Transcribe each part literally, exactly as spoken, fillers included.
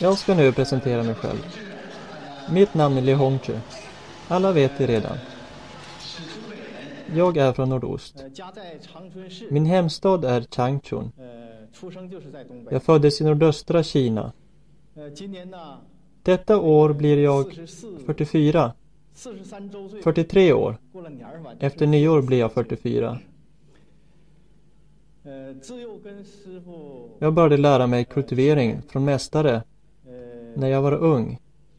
Jag ska nu presentera mig själv. Mitt namn är Li Hongzhi. Alla vet det redan. Jag är från nordost. Min hemstad är Changchun. Jag föddes i nordöstra Kina. Detta år blir jag fyrtiofyra. fyrtiotre år. Efter nyår blir jag fyrtiofyra. Jag började lära mig kultivering från mästare när jag var ung.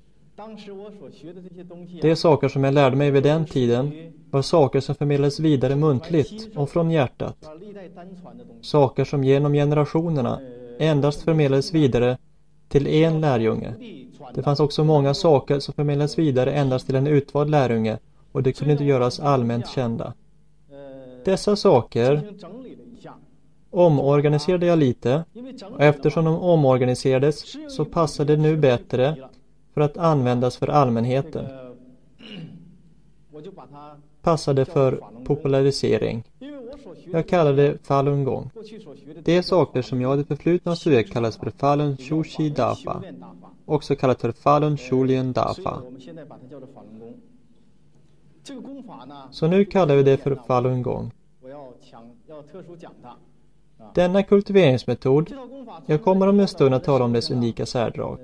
De saker som jag lärde mig vid den tiden var saker som förmedlades vidare muntligt och från hjärtat. Saker som genom generationerna endast förmedlades vidare till en lärjunge. Det fanns också många saker som förmedlades vidare endast till en utvald lärjunge, och det kunde inte göras allmänt kända. Dessa saker omorganiserade jag lite, och eftersom de omorganiserades så passade det nu bättre för att användas för allmänheten. Passade för popularisering. Jag kallar det Falun Gong. De saker som jag hade förflutna studerat kallas för Falun Shushi Dafa, också kallat för Falun Shulien Dafa. Så nu kallar vi det för Falun Gong. Denna kultiveringsmetod, jag kommer om en stund att tala om dess unika särdrag.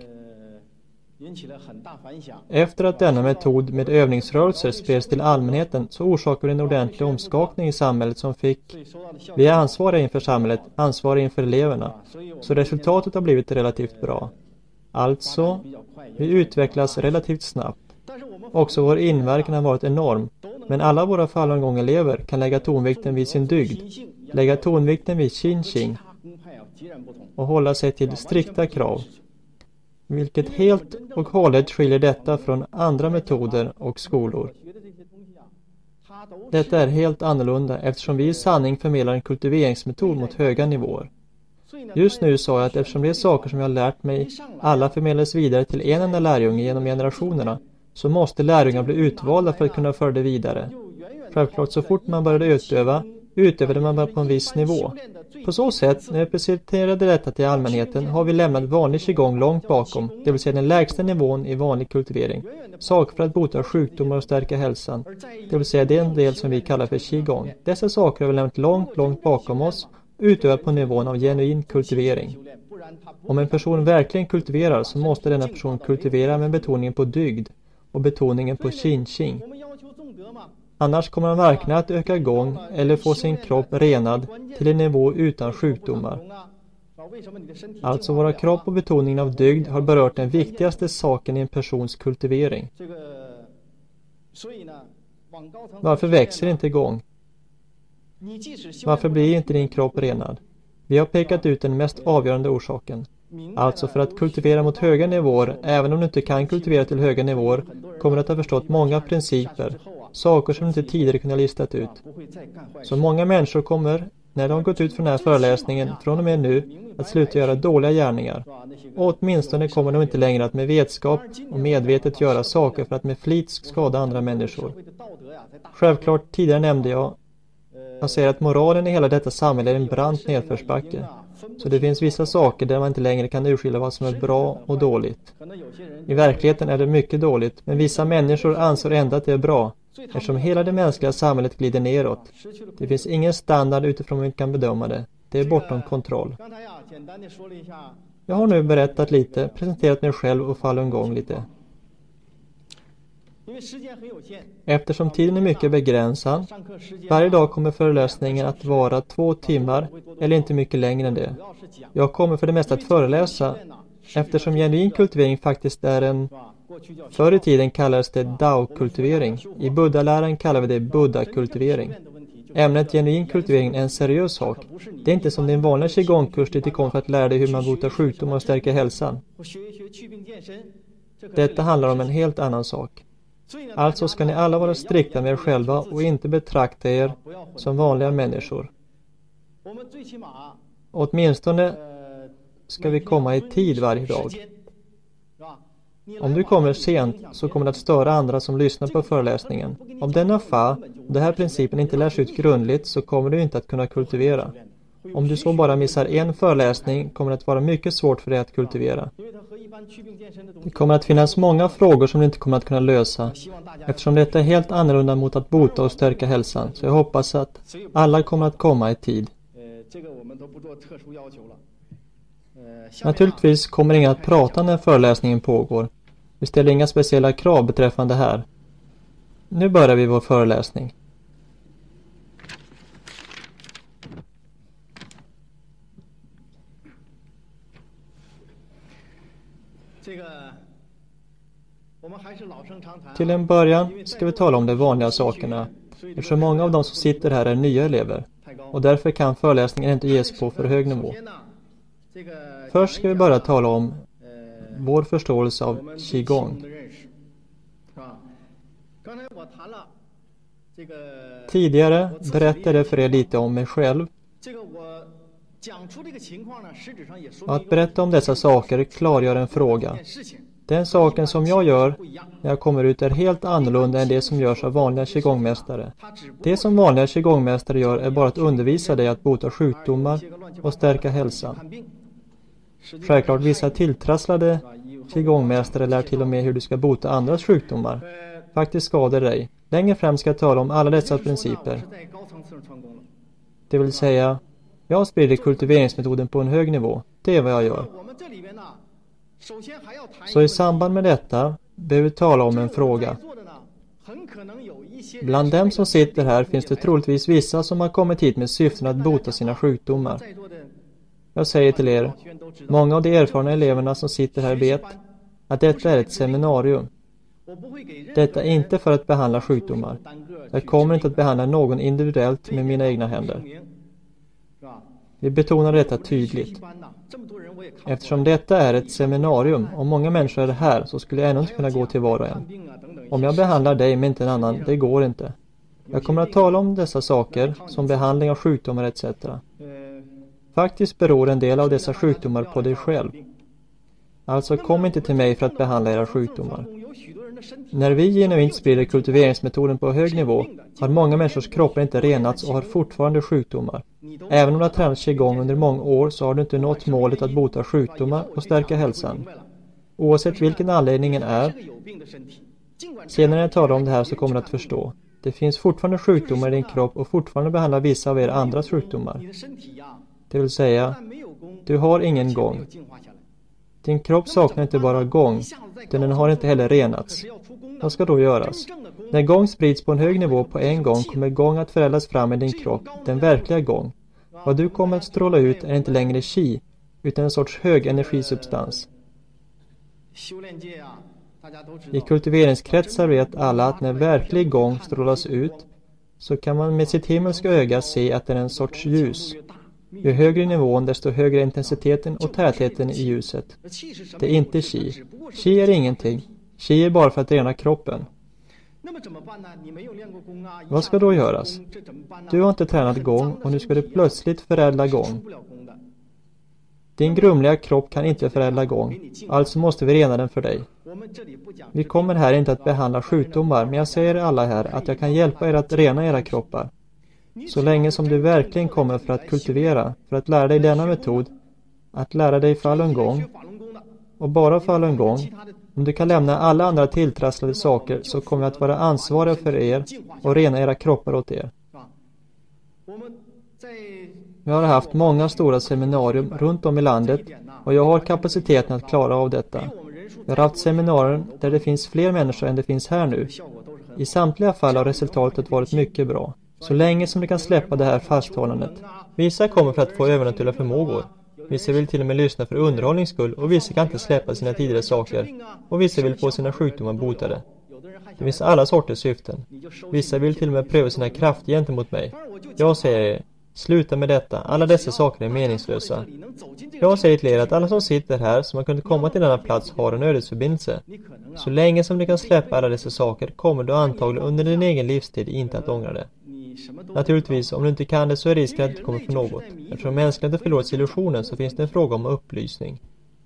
Efter att denna metod med övningsrörelser spreds till allmänheten så orsakade en ordentlig omskakning i samhället som fick, vi är ansvariga inför samhället, ansvariga inför eleverna, så resultatet har blivit relativt bra. Alltså, vi utvecklas relativt snabbt. Också vår inverkan har varit enorm, men alla våra Falun Gong-elever kan lägga tonvikten vid sin dygd, lägga tonvikten vid Qinqing och hålla sig till strikta krav. Vilket helt och hållet skiljer detta från andra metoder och skolor. Detta är helt annorlunda eftersom vi i sanning förmedlar en kultiveringsmetod mot höga nivåer. Just nu sa jag att eftersom det är saker som jag har lärt mig alla förmedlas vidare till en enda lärjunge genom generationerna, så måste lärjungar bli utvalda för att kunna föra det vidare. Självklart så fort man började utöva, utövade man bara på en viss nivå. På så sätt, när vi presenterade detta till allmänheten har vi lämnat vanlig qigong långt bakom, det vill säga den lägsta nivån i vanlig kultivering. Saker för att bota sjukdomar och stärka hälsan, det vill säga den del som vi kallar för qigong. Dessa saker har vi lämnat långt, långt bakom oss, utövat på nivån av genuin kultivering. Om en person verkligen kultiverar så måste denna person kultivera med betoningen på dygd och betoningen på Qinqing. Annars kommer man varken att öka gång eller få sin kropp renad till en nivå utan sjukdomar. Alltså våra kropp och betoningen av dygd har berört den viktigaste saken i en persons kultivering. Varför växer inte gång? Varför blir inte din kropp renad? Vi har pekat ut den mest avgörande orsaken. Alltså för att kultivera mot höga nivåer, även om du inte kan kultivera till höga nivåer, kommer du att ha förstått många principer. Saker som inte tidigare kunde ha listat ut. Så många människor kommer, när de gått ut från den här föreläsningen, från och med nu, att sluta göra dåliga gärningar. Och åtminstone kommer de inte längre att med vetskap och medvetet göra saker för att med flit skada andra människor. Självklart, tidigare nämnde jag, jag säger att moralen i hela detta samhälle är en brant nedförsbacke. Så det finns vissa saker där man inte längre kan urskilja vad som är bra och dåligt. I verkligheten är det mycket dåligt, men vissa människor anser ändå att det är bra. Eftersom hela det mänskliga samhället glider neråt. Det finns ingen standard utifrån hur man kan bedöma det. Det är bortom kontroll. Jag har nu berättat lite, presenterat mig själv och Falun Gong lite. Eftersom tiden är mycket begränsad, varje dag kommer föreläsningen att vara två timmar eller inte mycket längre än det. Jag kommer för det mesta att föreläsa, eftersom genuin kultivering faktiskt är en... Förr i tiden kallades det Dao-kultivering. I buddhaläran kallar vi det Buddha-kultivering. Ämnet genuin kultivering är en seriös sak. Det är inte som din vanliga qigong-kurs dit du kom för att lära dig hur man botar sjukdomar och stärker hälsan. Detta handlar om en helt annan sak. Alltså ska ni alla vara strikta med er själva och inte betrakta er som vanliga människor. Åtminstone ska vi komma i tid varje dag. Om du kommer sent så kommer det att störa andra som lyssnar på föreläsningen. Om denna fa, den här principen inte lärs ut grundligt så kommer du inte att kunna kultivera. Om du så bara missar en föreläsning kommer det att vara mycket svårt för dig att kultivera. Det kommer att finnas många frågor som du inte kommer att kunna lösa, eftersom detta är helt annorlunda mot att bota och stärka hälsan. Så jag hoppas att alla kommer att komma i tid. Naturligtvis kommer ingen att prata när föreläsningen pågår. Vi ställer inga speciella krav beträffande här. Nu börjar vi vår föreläsning. Till en början ska vi tala om de vanliga sakerna, eftersom många av de som sitter här är nya elever, och därför kan föreläsningen inte ges på för hög nivå. Först ska vi börja tala om vår förståelse av Qigong. Tidigare berättade jag för er lite om mig själv. Och att berätta om dessa saker klargör en fråga. Den saken som jag gör när jag kommer ut är helt annorlunda än det som görs av vanliga Qigongmästare. Det som vanliga Qigongmästare gör är bara att undervisa dig att bota sjukdomar och stärka hälsan. Självklart vissa tilltrasslade Qigongmästare lär till och med hur du ska bota andras sjukdomar. Faktiskt skadar dig. Längre fram ska jag tala om alla dessa principer. Det vill säga, jag sprider kultiveringsmetoden på en hög nivå. Det är vad jag gör. Så i samband med detta behöver vi tala om en fråga. Bland dem som sitter här finns det troligtvis vissa som har kommit hit med syften att bota sina sjukdomar. Jag säger till er, många av de erfarna eleverna som sitter här vet att detta är ett seminarium. Detta är inte för att behandla sjukdomar. Jag kommer inte att behandla någon individuellt med mina egna händer. Vi betonar detta tydligt. Eftersom detta är ett seminarium och många människor är här så skulle jag ändå inte kunna gå till var och en. Om jag behandlar dig men inte en annan, det går inte. Jag kommer att tala om dessa saker som behandling av sjukdomar et cetera. Faktiskt beror en del av dessa sjukdomar på dig själv. Alltså kom inte till mig för att behandla era sjukdomar. När vi genuint sprider kultiveringsmetoden på hög nivå har många människors kroppar inte renats och har fortfarande sjukdomar. Även om du har tränat Qigong under många år så har du inte nått målet att bota sjukdomar och stärka hälsan. Oavsett vilken anledningen är, senare när jag talar om det här så kommer du att förstå. Det finns fortfarande sjukdomar i din kropp och fortfarande behandlar vissa av er andras sjukdomar. Det vill säga, du har ingen gång. Din kropp saknar inte bara gång, utan den har inte heller renats. Vad ska då göras? När gång sprids på en hög nivå på en gång kommer gång att förädlas fram i din kropp, den verkliga gång. Vad du kommer att stråla ut är inte längre qi, utan en sorts hög energisubstans. I kultiveringskretsar vet alla att när verklig gång strålas ut så kan man med sitt himmelska öga se att det är en sorts ljus. Ju högre nivån desto högre intensiteten och tätheten i ljuset. Det är inte qi. Qi är ingenting. Qi är bara för att rena kroppen. Vad ska då göras? Du har inte tränat gång och nu ska du plötsligt förädla gång. Din grumliga kropp kan inte förädla gång, alltså måste vi rena den för dig. Vi kommer här inte att behandla sjukdomar, men jag säger alla här att jag kan hjälpa er att rena era kroppar. Så länge som du verkligen kommer för att kultivera, för att lära dig denna metod, att lära dig falun gong, och bara falun gong, om du kan lämna alla andra tilltrasslade saker så kommer jag att vara ansvarig för er och rena era kroppar åt er. Vi har haft många stora seminarium runt om i landet och jag har kapaciteten att klara av detta. Vi har haft seminarier där det finns fler människor än det finns här nu. I samtliga fall har resultatet varit mycket bra. Så länge som du kan släppa det här fasthållandet. Vissa kommer för att få övernaturliga förmågor. Vissa vill till och med lyssna för underhållnings skull och vissa kan inte släppa sina tidigare saker. Och vissa vill få sina sjukdomar botade. Det finns alla sorters syften. Vissa vill till och med pröva sina krafter gentemot mig. Jag säger, sluta med detta. Alla dessa saker är meningslösa. Jag säger till er att alla som sitter här som har kunnat komma till denna plats har en ödesförbindelse. Så länge som du kan släppa alla dessa saker kommer du antagligen under din egen livstid inte att ångra det. Naturligtvis, om du inte kan det så är risken att du kommer för något. Eftersom mänskligheten förlorat illusionen så finns det en fråga om upplysning.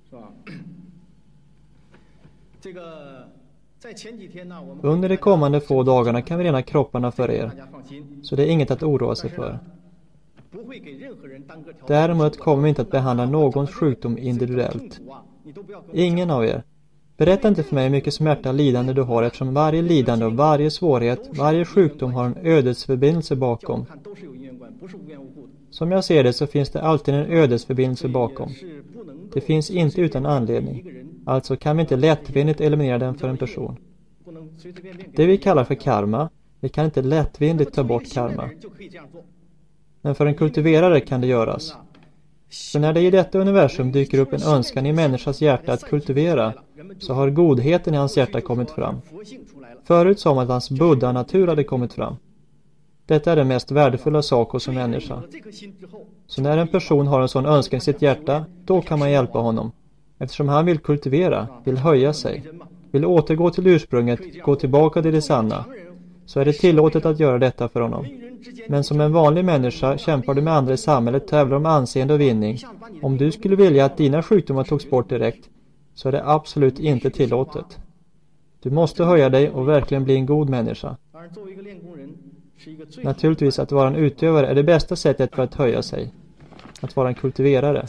Under de kommande få dagarna kan vi rena kropparna för er. Så det är inget att oroa sig för. Däremot kommer vi inte att behandla någons sjukdom individuellt. Ingen av er. Berätta inte för mig hur mycket smärta och lidande du har, eftersom varje lidande och varje svårighet, varje sjukdom har en ödesförbindelse bakom. Som jag ser det så finns det alltid en ödesförbindelse bakom. Det finns inte utan anledning. Alltså kan vi inte lättvindigt eliminera den för en person. Det vi kallar för karma, vi kan inte lättvindigt ta bort karma. Men för en kultiverare kan det göras. Så när det i detta universum dyker upp en önskan i människans hjärta att kultivera, så har godheten i hans hjärta kommit fram. Förut sa man att hans buddha-natur hade kommit fram. Detta är den mest värdefulla sak hos en människa. Så när en person har en sån önskan i sitt hjärta, då kan man hjälpa honom. Eftersom han vill kultivera, vill höja sig, vill återgå till ursprunget, gå tillbaka till det sanna, så är det tillåtet att göra detta för honom. Men som en vanlig människa kämpar du med andra i samhället, tävlar om anseende och vinning. Om du skulle vilja att dina sjukdomar togs bort direkt, så är det absolut inte tillåtet. Du måste höja dig och verkligen bli en god människa. Naturligtvis att vara en utövare är det bästa sättet för att höja sig. Att vara en kultiverare.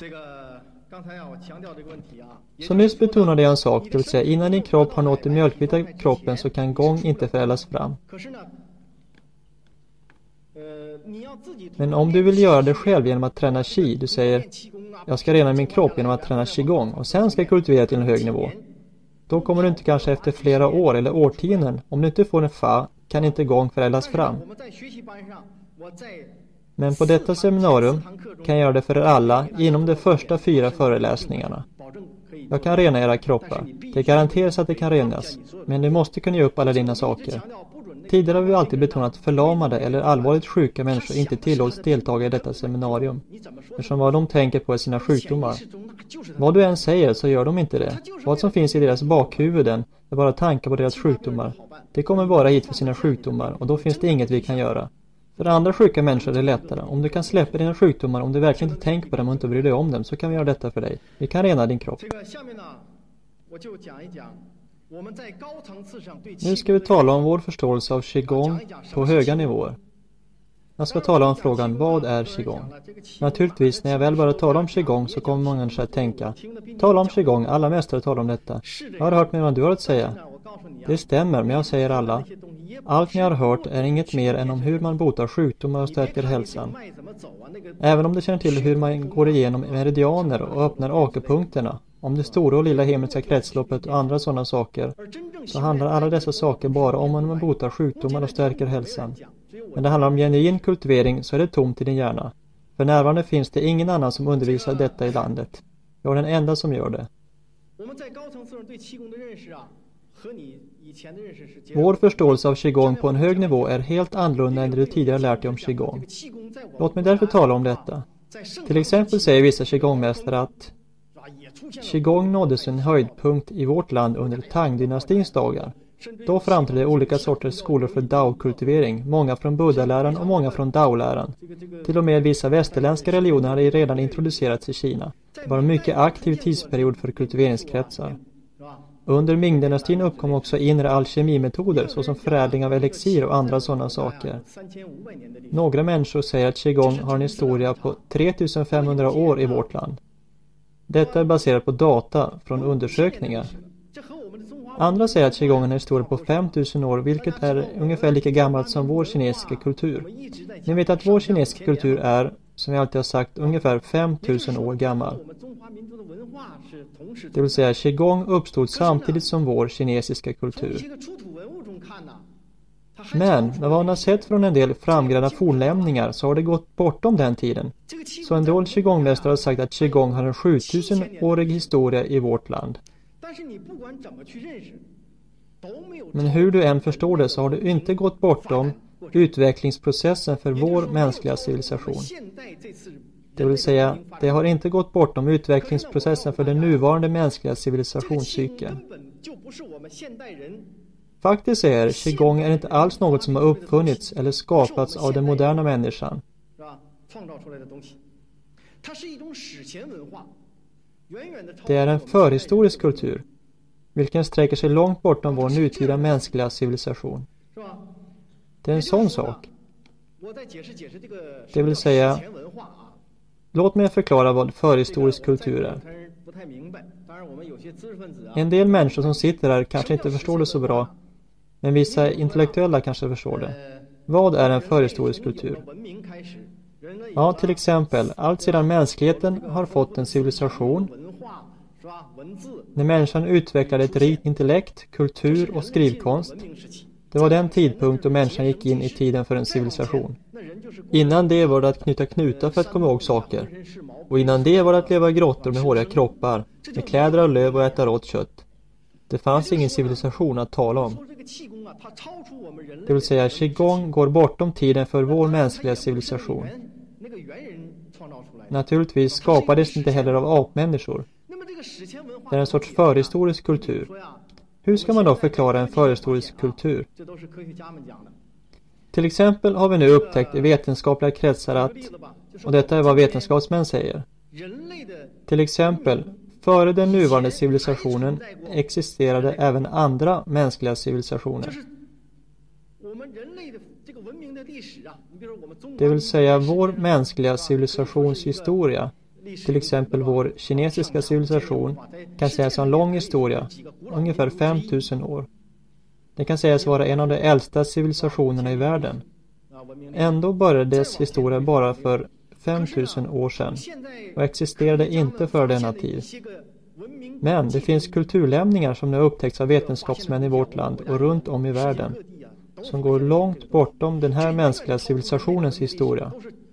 Så nyss betonade jag en sak, det vill säga innan din kropp har nått den mjölkvita kroppen så kan gång inte förädlas fram. Men om du vill göra det själv genom att träna qi, du säger jag ska rena min kropp genom att träna qigong och sen ska jag kultivera till en hög nivå. Då kommer du inte kanske efter flera år eller årtionden, om du inte får en fa, kan inte gång förädlas fram. Men på detta seminarium kan jag göra det för er alla inom de första fyra föreläsningarna. Jag kan rena era kroppar. Det garanteras att det kan renas, men du måste kunna ge upp alla dina saker. Tidigare har vi alltid betonat att förlamade eller allvarligt sjuka människor inte tillåts deltaga i detta seminarium, eftersom vad de tänker på är sina sjukdomar. Vad du än säger så gör de inte det. Vad som finns i deras bakhuvuden är bara tankar på deras sjukdomar. Det kommer bara hit för sina sjukdomar och då finns det inget vi kan göra. För andra sjuka människor är det lättare. Om du kan släppa dina sjukdomar, om du verkligen inte tänker på dem och inte bryr dig om dem, så kan vi göra detta för dig. Vi kan rena din kropp. Nu ska vi tala om vår förståelse av qigong på höga nivåer. Jag ska tala om frågan, vad är qigong? Naturligtvis, när jag väl börjar tala om qigong så kommer många att tänka, tala om qigong, alla mästare talar om detta. Jag har hört mer vad du har att säga. Det stämmer, men jag säger alla. Allt ni har hört är inget mer än om hur man botar sjukdomar och stärker hälsan. Även om du känner till hur man går igenom meridianer och öppnar akupunkterna, om det stora och lilla himmelska kretsloppet och andra sådana saker, så handlar alla dessa saker bara om om man botar sjukdomar och stärker hälsan. Men det handlar om genuin kultivering så är det tomt i din hjärna. För närvarande finns det ingen annan som undervisar detta i landet. Jag är den enda som gör det. Vår förståelse av qigong på en hög nivå är helt annorlunda än det du tidigare lärt dig om qigong. Låt mig därför tala om detta. Till exempel säger vissa qigongmästare att qigong nådde sin höjdpunkt i vårt land under Tang-dynastins dagar. Då framträdde olika sorters skolor för Dao-kultivering, många från Buddha-läran och många från Dao-läran. Till och med vissa västerländska religioner hade redan introducerats i Kina. Det var en mycket aktiv tidsperiod för kultiveringskretsar. Under Ming-dynastin uppkom också inre alkemimetoder såsom förädling av elixir och andra sådana saker. Några människor säger att qigong har en historia på tre tusen femhundra år i vårt land. Detta är baserat på data från undersökningar. Andra säger att qigong har en historia på fem tusen år, vilket är ungefär lika gammalt som vår kinesiska kultur. Ni vet att vår kinesiska kultur är, som jag alltid har sagt, ungefär fem tusen år gammal. Det vill säga, qigong uppstod samtidigt som vår kinesiska kultur. Men när man har sett från en del framgrävda fornlämningar så har det gått bortom den tiden. Så en del qigongmästare har sagt att qigong har en sjutusen-årig historia i vårt land. Men hur du än förstår det så har det inte gått bortom utvecklingsprocessen för vår mänskliga civilisation. Det vill säga, det har inte gått bortom utvecklingsprocessen för den nuvarande mänskliga civilisationscykeln. Faktiskt är qigong är inte alls något som har uppfunnits eller skapats av den moderna människan. Det är en förhistorisk kultur, vilken sträcker sig långt bortom vår nutida mänskliga civilisation. Det är en sån sak. Det vill säga, låt mig förklara vad förhistorisk kultur är. En del människor som sitter här kanske inte förstår det så bra, men vissa intellektuella kanske förstår det. Vad är en förhistorisk kultur? Ja, till exempel, allt sedan mänskligheten har fått en civilisation, när människan utvecklade ett rikt intellekt, kultur och skrivkonst, det var den tidpunkt då människan gick in i tiden för en civilisation. Innan det var det att knyta knutar för att komma ihåg saker. Och innan det var det att leva i grottor med håriga kroppar, med kläder av löv och äta rått kött. Det fanns ingen civilisation att tala om. Det vill säga, qigong går bortom tiden för vår mänskliga civilisation. Naturligtvis skapades inte heller av apmänniskor. Det är en sorts förhistorisk kultur. Hur ska man då förklara en förhistorisk kultur? Till exempel har vi nu upptäckt i vetenskapliga kretsar att, och detta är vad vetenskapsmän säger, till exempel, före den nuvarande civilisationen existerade även andra mänskliga civilisationer. Det vill säga vår mänskliga civilisationshistoria, till exempel vår kinesiska civilisation, kan sägas ha en lång historia, ungefär fem tusen år. Det kan sägas vara en av de äldsta civilisationerna i världen. Ändå började dess historia bara för fem tusen år sedan och existerade inte för denna tid. Men det finns kulturlämningar som nu upptäckts av vetenskapsmän i vårt land och runt om i världen som går långt bortom den här mänskliga civilisationens historia.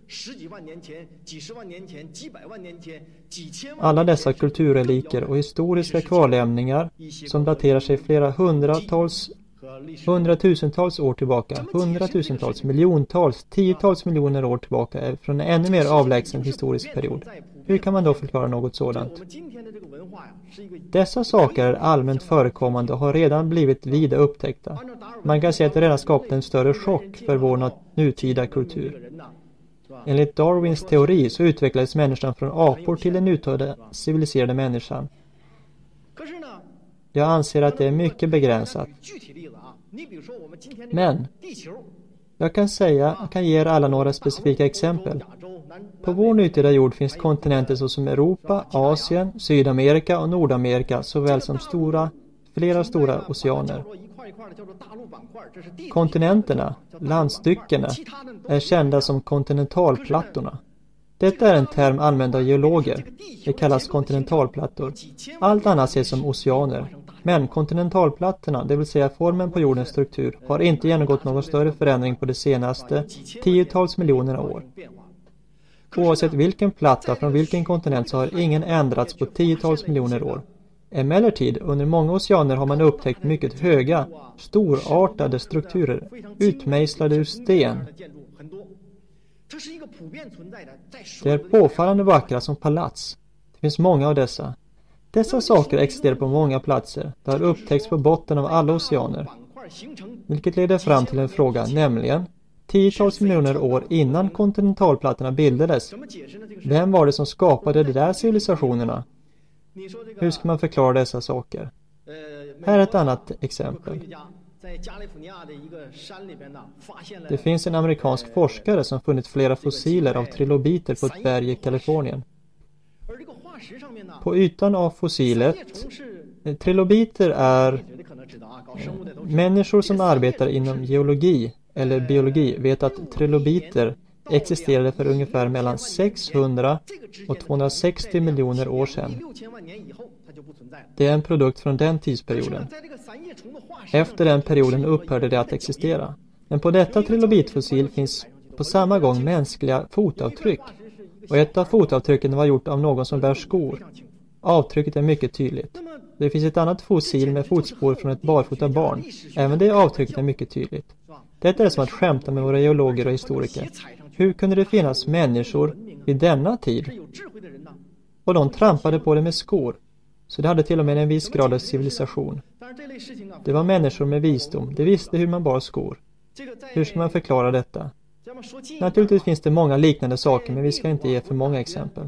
Alla dessa kulturreliker och historiska kvarlämningar som daterar sig flera hundratals, hundratusentals år tillbaka, hundratusentals, miljontals, tiotals miljoner år tillbaka är från en ännu mer avlägsen historisk period. Hur kan man då förklara något sådant? Dessa saker är allmänt förekommande och har redan blivit vida upptäckta. Man kan säga att det redan skapat en större chock för vår nutida kultur. Enligt Darwins teori så utvecklades människan från apor till den nutida civiliserade människan. Jag anser att det är mycket begränsat. Men jag kan säga, jag kan ge er alla några specifika exempel. På vår nutida jord finns kontinenter såsom Europa, Asien, Sydamerika och Nordamerika såväl som stora, flera stora oceaner. Kontinenterna, landstyckena, är kända som kontinentalplattorna. Detta är en term använd av geologer. Det kallas kontinentalplattor. Allt annat ses som oceaner. Men kontinentalplattorna, det vill säga formen på jordens struktur, har inte genomgått någon större förändring på de senaste tiotals miljonerna år. Oavsett vilken platta från vilken kontinent så har ingen ändrats på tiotals miljoner år. Emellertid, under många oceaner har man upptäckt mycket höga, storartade strukturer, utmejslade ur sten. Det är påfallande vackra som palats. Det finns många av dessa. Dessa saker existerar på många platser. Det har upptäckts på botten av alla oceaner. Vilket leder fram till en fråga, nämligen tiotals miljoner år innan kontinentalplattorna bildades. Vem var det som skapade de där civilisationerna? Hur ska man förklara dessa saker? Här är ett annat exempel. Det finns en amerikansk forskare som funnit flera fossiler av trilobiter på ett berg i Kalifornien. På ytan av fossilet, trilobiter är människor som arbetar inom geologi eller biologi vet att trilobiter existerade för ungefär mellan sexhundra och tvåhundrasextio miljoner år sedan. Det är en produkt från den tidsperioden. Efter den perioden upphörde det att existera. Men på detta trilobitfossil finns på samma gång mänskliga fotavtryck. Och ett av fotavtrycken var gjort av någon som bär skor. Avtrycket är mycket tydligt. Det finns ett annat fossil med fotspår från ett barfota barn. Även det avtrycket är mycket tydligt. Detta är som att skämta med våra geologer och historiker. Hur kunde det finnas människor vid denna tid? Och de trampade på det med skor. Så det hade till och med en viss grad av civilisation. Det var människor med visdom. De visste hur man bar skor. Hur ska man förklara detta? Naturligtvis finns det många liknande saker, men vi ska inte ge för många exempel.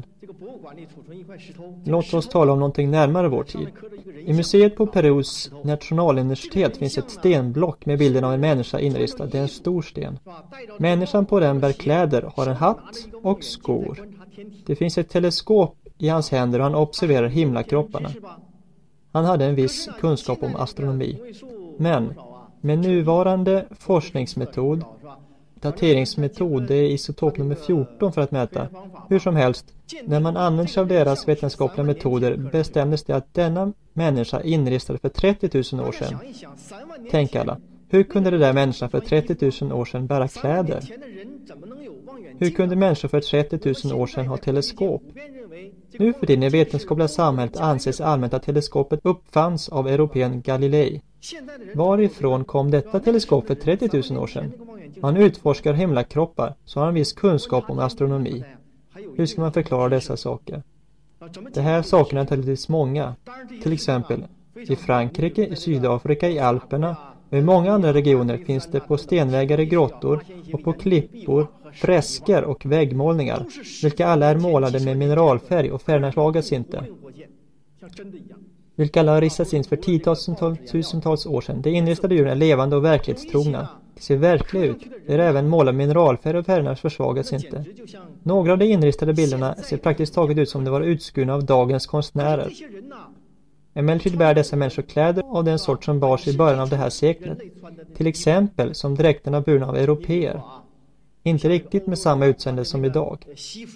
Låt oss tala om någonting närmare vår tid. I museet på Perus nationaluniversitet finns ett stenblock med bilden av en människa inristad. Det är en stor sten. Människan på den bär kläder, har en hatt och skor. Det finns ett teleskop i hans händer och han observerar himlakropparna. Han hade en viss kunskap om astronomi. Men med nuvarande forskningsmetod, dateringsmetod, det är isotop nummer fjorton för att mäta. Hur som helst, när man använder sig av deras vetenskapliga metoder bestämdes det att denna människa inristade för trettio tusen år sedan. Tänk alla, hur kunde det där människan för trettio tusen år sedan bära kläder? Hur kunde människor för trettio tusen år sedan ha teleskop? Nu för tiden i vetenskapliga samhället anses allmänt att teleskopet uppfanns av europén Galilei. Varifrån kom detta teleskop för trettio tusen år sedan? Man utforskar himlakroppar så har han viss kunskap om astronomi. Hur ska man förklara dessa saker? De här sakerna är naturligtvis många. Till exempel i Frankrike, i Sydafrika, i Alperna och i många andra regioner finns det på stenväggar i grottor och på klippor fresker och väggmålningar, vilka alla är målade med mineralfärg och färgerna försvagas inte. Vilka alla har ristats in för tiotusentals år sedan. De inristade djuren är levande och verklighetstrogna. De ser verkliga ut. De är även målade med mineralfärg och färgerna försvagas inte. Några av de inristade bilderna ser praktiskt taget ut som de var utskurna av dagens konstnärer. Emellertid bär dessa människor kläder av den sort som bars i början av det här seklet. Till exempel som dräkterna burna av europeer. Inte riktigt med samma utseende som idag.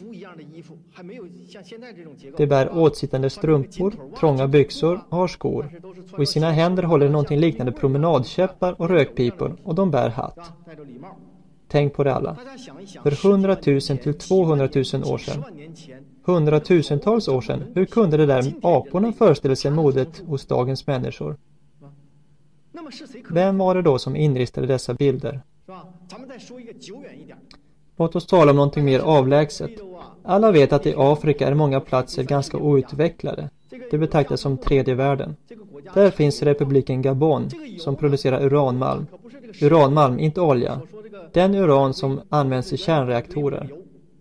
De bär åtsittande strumpor, trånga byxor och har skor. Och i sina händer håller de någonting liknande promenadkäppar och rökpipor och de bär hatt. Tänk på det alla. För hundratusen till tvåhundratusen år sedan. Hundratusentals år sedan. Hur kunde det där aporna föreställa sig modet hos dagens människor? Vem var det då som inristade dessa bilder? Låt oss tala om någonting mer avlägset. Alla vet att i Afrika är många platser ganska outvecklade. Det betraktas som tredje världen. Där finns republiken Gabon som producerar uranmalm. Uranmalm, inte olja. Den uran som används i kärnreaktorer.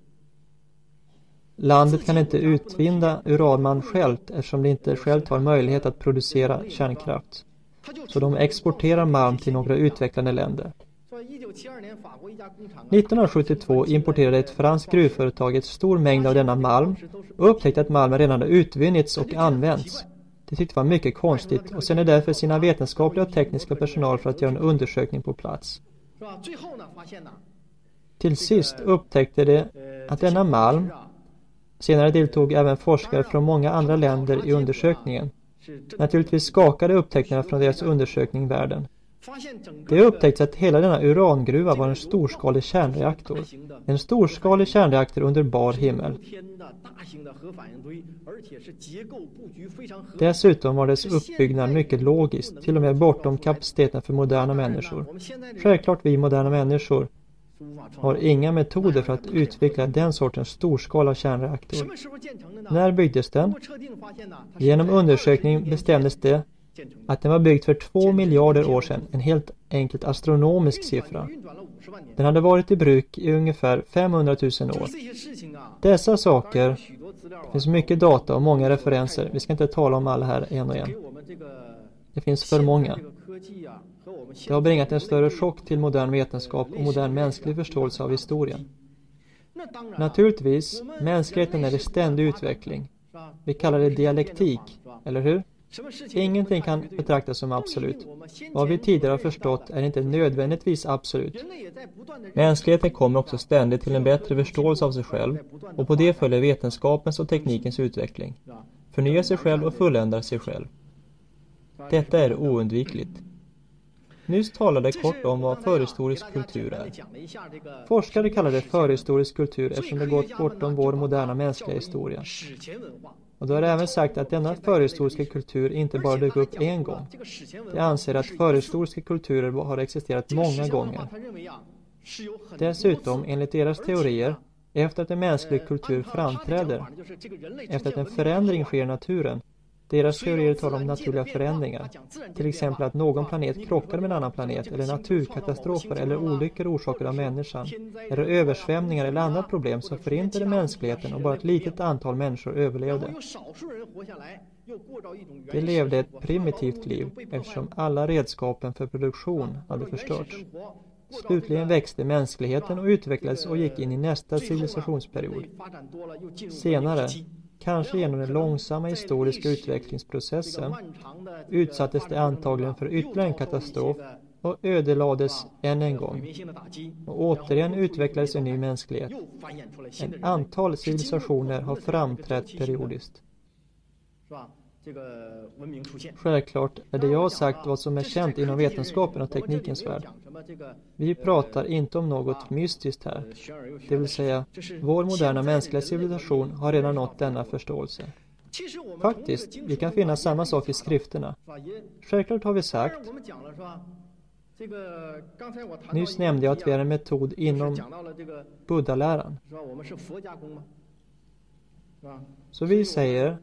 Landet kan inte utvinna uranmalm självt eftersom det inte självt har möjlighet att producera kärnkraft. Så de exporterar malm till några utvecklande länder. nittonhundrasjuttiotvå importerade ett franskt gruvföretag ett stor mängd av denna malm och upptäckte att malmen redan hade utvunnits och använts. Det tyckte var mycket konstigt och sände därför sina vetenskapliga och tekniska personal för att göra en undersökning på plats. Till sist upptäckte de att denna malm, senare deltog även forskare från många andra länder i undersökningen. Naturligtvis skakade upptäckterna från deras undersökning världen. Det upptäcktes att hela denna urangruva var en storskalig kärnreaktor. En storskalig kärnreaktor under bar himmel. Dessutom var dess uppbyggnad mycket logiskt, till och med bortom kapaciteten för moderna människor. Självklart vi moderna människor har inga metoder för att utveckla den sortens storskala kärnreaktor. När byggdes den? Genom undersökning bestämdes det att den var byggd för två miljarder år sedan, en helt enkelt astronomisk siffra. Den hade varit i bruk i ungefär femhundratusen år. Dessa saker, det finns mycket data och många referenser, vi ska inte tala om alla här en och en. Det finns för många. Det har bringat en större chock till modern vetenskap och modern mänsklig förståelse av historien. Naturligtvis, mänskligheten är i ständig utveckling. Vi kallar det dialektik, eller hur? Ingenting kan betraktas som absolut. Vad vi tidigare har förstått är inte nödvändigtvis absolut. Mänskligheten kommer också ständigt till en bättre förståelse av sig själv och på det följer vetenskapens och teknikens utveckling. Förnyar sig själv och fulländar sig själv. Detta är oundvikligt. Nyss talade kort om vad förhistorisk kultur är. Forskare kallar det förhistorisk kultur eftersom det gått bortom vår moderna mänskliga historia. Och då har även sagt att denna förhistoriska kultur inte bara dök upp en gång. De anser att förhistoriska kulturer har existerat många gånger. Dessutom, enligt deras teorier, efter att en mänsklig kultur framträder, efter att en förändring sker i naturen, deras teorier talar om naturliga förändringar. Till exempel att någon planet krockar med en annan planet, eller naturkatastrofer eller olyckor orsakade av människan, eller översvämningar eller andra problem som förintade mänskligheten och bara ett litet antal människor överlevde. De levde ett primitivt liv eftersom alla redskapen för produktion hade förstörts. Slutligen växte mänskligheten och utvecklades och gick in i nästa civilisationsperiod. Senare, kanske genom den långsamma historiska utvecklingsprocessen, utsattes det antagligen för ytterligare en katastrof och ödelades än en gång. Och återigen utvecklades en ny mänsklighet. Ett antal civilisationer har framträtt periodiskt. Självklart är det jag har sagt vad som är känt inom vetenskapen och teknikens värld. Vi pratar inte om något mystiskt här. Det vill säga, vår moderna mänskliga civilisation har redan nått denna förståelse. Faktiskt, vi kan finna samma sak i skrifterna. Självklart har vi sagt. Nyss nämnde jag att vi är en metod inom Buddha-läran. Så vi säger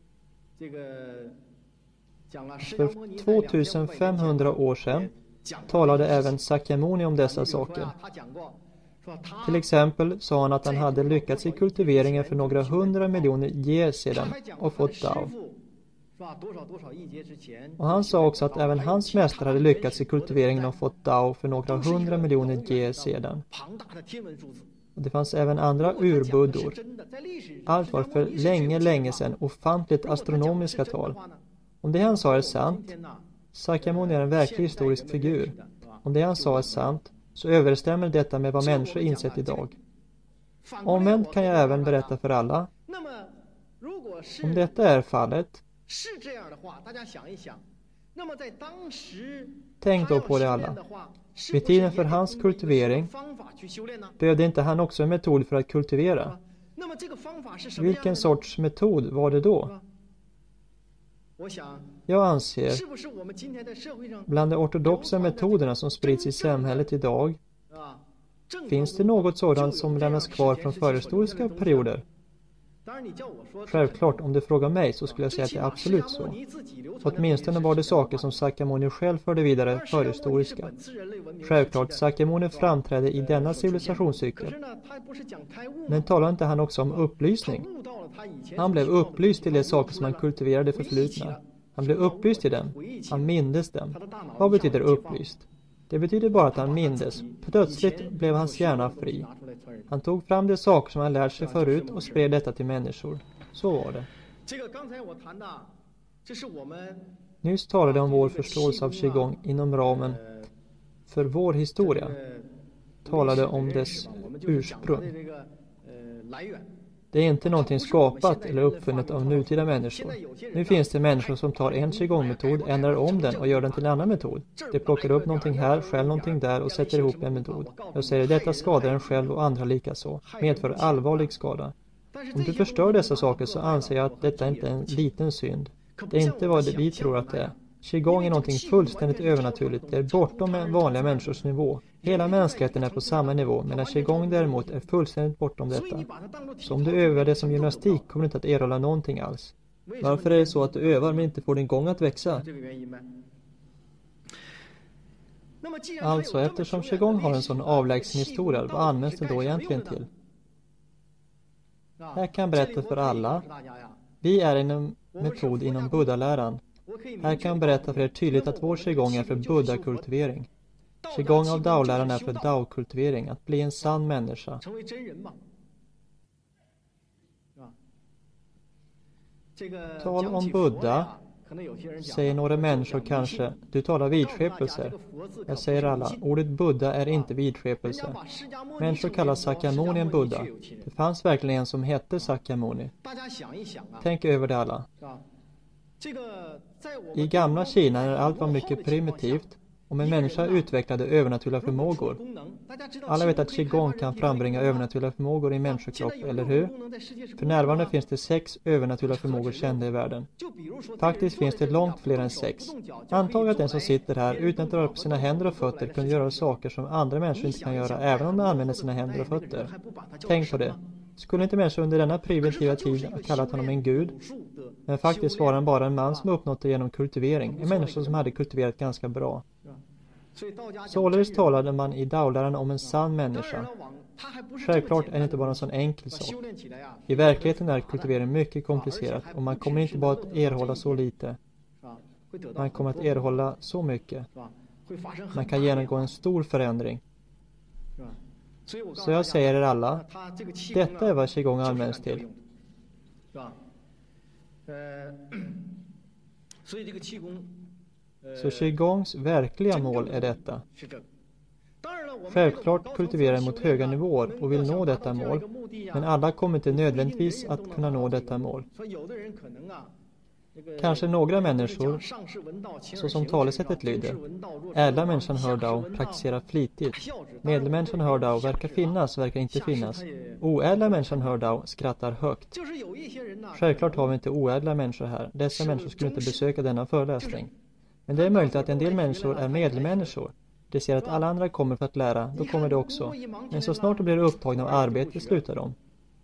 för tvåtusenfemhundra år sedan talade även Sakyamuni om dessa saker. Till exempel sa han att han hade lyckats i kultiveringen för några hundra miljoner ger sedan och fått Dao. Och han sa också att även hans mästare hade lyckats i kultiveringen och fått Dao för några hundra miljoner ger sedan. Och det fanns även andra urbuddor. Allt var för länge, länge sedan ofantligt astronomiska tal. Om det han sa är sant, Sakyamuni är en verklig historisk figur. Om det han sa är sant, så överensstämmer detta med vad människor insett idag. Omvänt kan jag även berätta för alla. Om detta är fallet, tänk då på det alla. Vid tiden för hans kultivering behövde inte han också en metod för att kultivera. Vilken sorts metod var det då? Jag anser, bland de ortodoxa metoderna som sprids i samhället idag, finns det något sådant som lämnas kvar från förhistoriska perioder? Självklart, om du frågar mig så skulle jag säga att det är absolut så. Åtminstone var det saker som Sakyamuni själv förde vidare förhistoriska. Självklart, Sakyamuni framträdde i denna civilisationscykel. Men talar inte han också om upplysning? Han blev upplyst till de saker som han kultiverade förflutna. Han blev upplyst i dem. Han mindes dem. Vad betyder upplyst? Det betyder bara att han mindes. Plötsligt blev hans hjärna fri. Han tog fram de saker som han lärt sig förut och spred detta till människor. Så var det. Nyss talade om vår förståelse av Qigong inom ramen för vår historia. Talade om dess ursprung. Det är inte någonting skapat eller uppfunnet av nutida människor. Nu finns det människor som tar en Qigong-metod, ändrar om den och gör den till en annan metod. De plockar upp någonting här, själv någonting där och sätter ihop en metod. Jag säger detta skadar en själv och andra likaså. Medför allvarlig skada. Om du förstör dessa saker så anser jag att detta inte är en liten synd. Det är inte vad vi tror att det är. Qigong är någonting fullständigt övernaturligt. Det är bortom vanliga människors nivå. Hela mänskligheten är på samma nivå, medan Qigong däremot är fullständigt bortom detta. Så om du övar det som gymnastik kommer du inte att erhålla någonting alls. Varför är det så att du övar men inte får din gång att växa? Alltså, eftersom Qigong har en sån avlägsen historia, vad används det då egentligen till? Här kan jag berätta för alla. Vi är en metod inom Buddha-läran. Här kan jag berätta för er tydligt att vår Qigong är för Buddha-kultivering. Qigong av Dao-läran är för Dao-kultivering, att bli en sann människa. Tal om Buddha, säger några människor kanske, du talar vidskepelser. Jag säger alla, ordet Buddha är inte vidskepelse. Människor kallar Sakyamuni en Buddha. Det fanns verkligen en som hette Sakyamuni. Tänk över det alla. I gamla Kina är allt var mycket primitivt och en människa utvecklade övernaturliga förmågor. Alla vet att Qigong kan frambringa övernaturliga förmågor i människokropp, eller hur? För närvarande finns det sex övernaturliga förmågor kända i världen. Faktiskt finns det långt fler än sex. Antag att den som sitter här utan att röra på sina händer och fötter kunde göra saker som andra människor inte kan göra även om de använder sina händer och fötter. Tänk på det. Skulle inte människor under denna primitiva tid ha kallat honom en gud? Men faktiskt var han bara en man som uppnått det genom kultivering. En människa som hade kultiverat ganska bra. Således talade man i Dao-läran om en sann människa. Självklart är det inte bara en sån enkel sak. I verkligheten är kultivering mycket komplicerat och man kommer inte bara att erhålla så lite. Man kommer att erhålla så mycket. Man kan genomgå en stor förändring. Så jag säger er alla, detta är vad Qigong används till. Så Qigongs verkliga mål är detta. Självklart kultiverar mot höga nivåer och vill nå detta mål, men alla kommer inte nödvändigtvis att kunna nå detta mål. Kanske några människor, så som talesättet lyder, ädla människan hör Dao praktiserar flitigt. Medelmänniskan hör Dao verkar finnas, verkar inte finnas. Oädla människan hör Dao skrattar högt. Självklart har vi inte oädla människor här. Dessa människor skulle inte besöka denna föreläsning. Men det är möjligt att en del människor är medelmänniskor. De ser att alla andra kommer för att lära, då kommer det också. Men så snart de blir upptagna av arbete slutar de.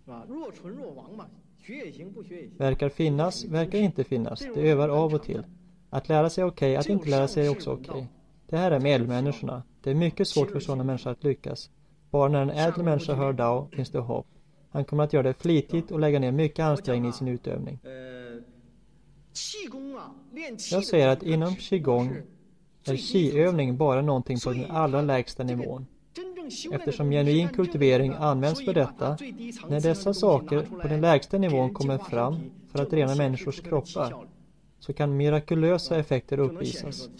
Verkar finnas, verkar inte finnas. Det övar av och till. Att lära sig är okej, att inte lära sig är också okej. Det här är medelmänniskorna. Det är mycket svårt för sådana människor att lyckas. Bara när en ädel människa hör Dao finns det hopp. Han kommer att göra det flitigt och lägga ner mycket ansträngning i sin utövning. Jag säger att inom Qigong är Qi-övning bara någonting på den allra lägsta nivån. Eftersom genuin kultivering används för detta, när dessa saker på den lägsta nivån kommer fram för att rena människors kroppar, så kan mirakulösa effekter uppvisas.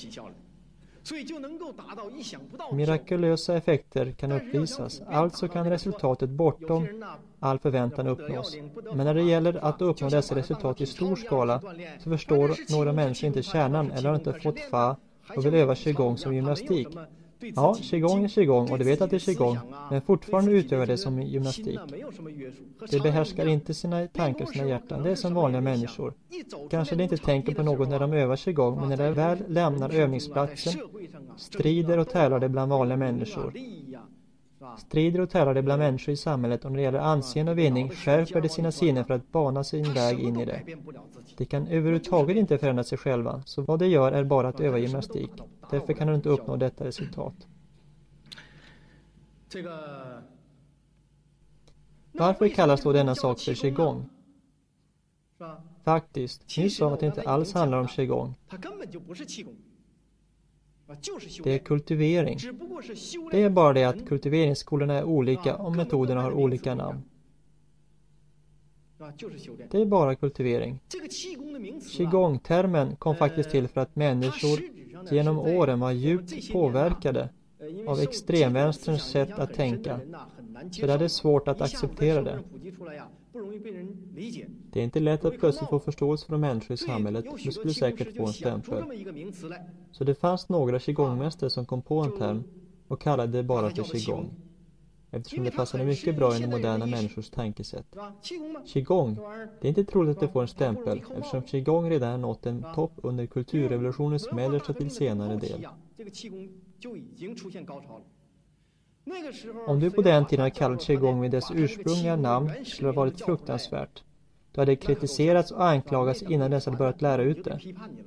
Mirakulösa effekter kan uppvisas, alltså kan resultatet bortom all förväntan uppnås. Men när det gäller att uppnå dessa resultat i stor skala, så förstår några människor inte kärnan eller har inte fått fa och vill öva Qigong som gymnastik. Ja, Qigong är Qigong och de vet att det är Qigong, men fortfarande utövar det som gymnastik. De behärskar inte sina tankar och sina hjärtan, det är som vanliga människor. Kanske de inte tänker på något när de övar Qigong, men när de väl lämnar övningsplatsen strider och tävlar det bland vanliga människor. Strider och tävlar det bland människor i samhället och när det gäller anseende och vinning skärper de sina sinnen för att bana sin väg in i det. De kan överhuvudtaget inte förändra sig själva, så vad de gör är bara att öva gymnastik. Därför kan de inte uppnå detta resultat. Varför kallas då denna sak för Qigong? Faktiskt, ni sa att det inte alls handlar om Qigong. Det är kultivering. Det är bara det att kultiveringsskolorna är olika och metoderna har olika namn. Det är bara kultivering. Qigong-termen kom faktiskt till för att människor genom åren var djupt påverkade av extremvänsterns sätt att tänka. Så det är svårt att acceptera det. Det är inte lätt att plötsligt få förståelse för människor i samhället. Du skulle säkert få en stämpel. Så det fanns några Qigong-mästare som kom på en term och kallade det bara för Qigong. Eftersom det passade mycket bra i moderna människors tankesätt. Qigong, det är inte troligt att det får en stämpel eftersom Qigong redan har nått en topp under kulturrevolutionens mellersta till senare del. Om du på den tiden hade kallat Qigong med dess ursprungliga namn skulle det ha varit fruktansvärt. Du hade kritiserats och anklagats innan dess hade börjat lära ut det.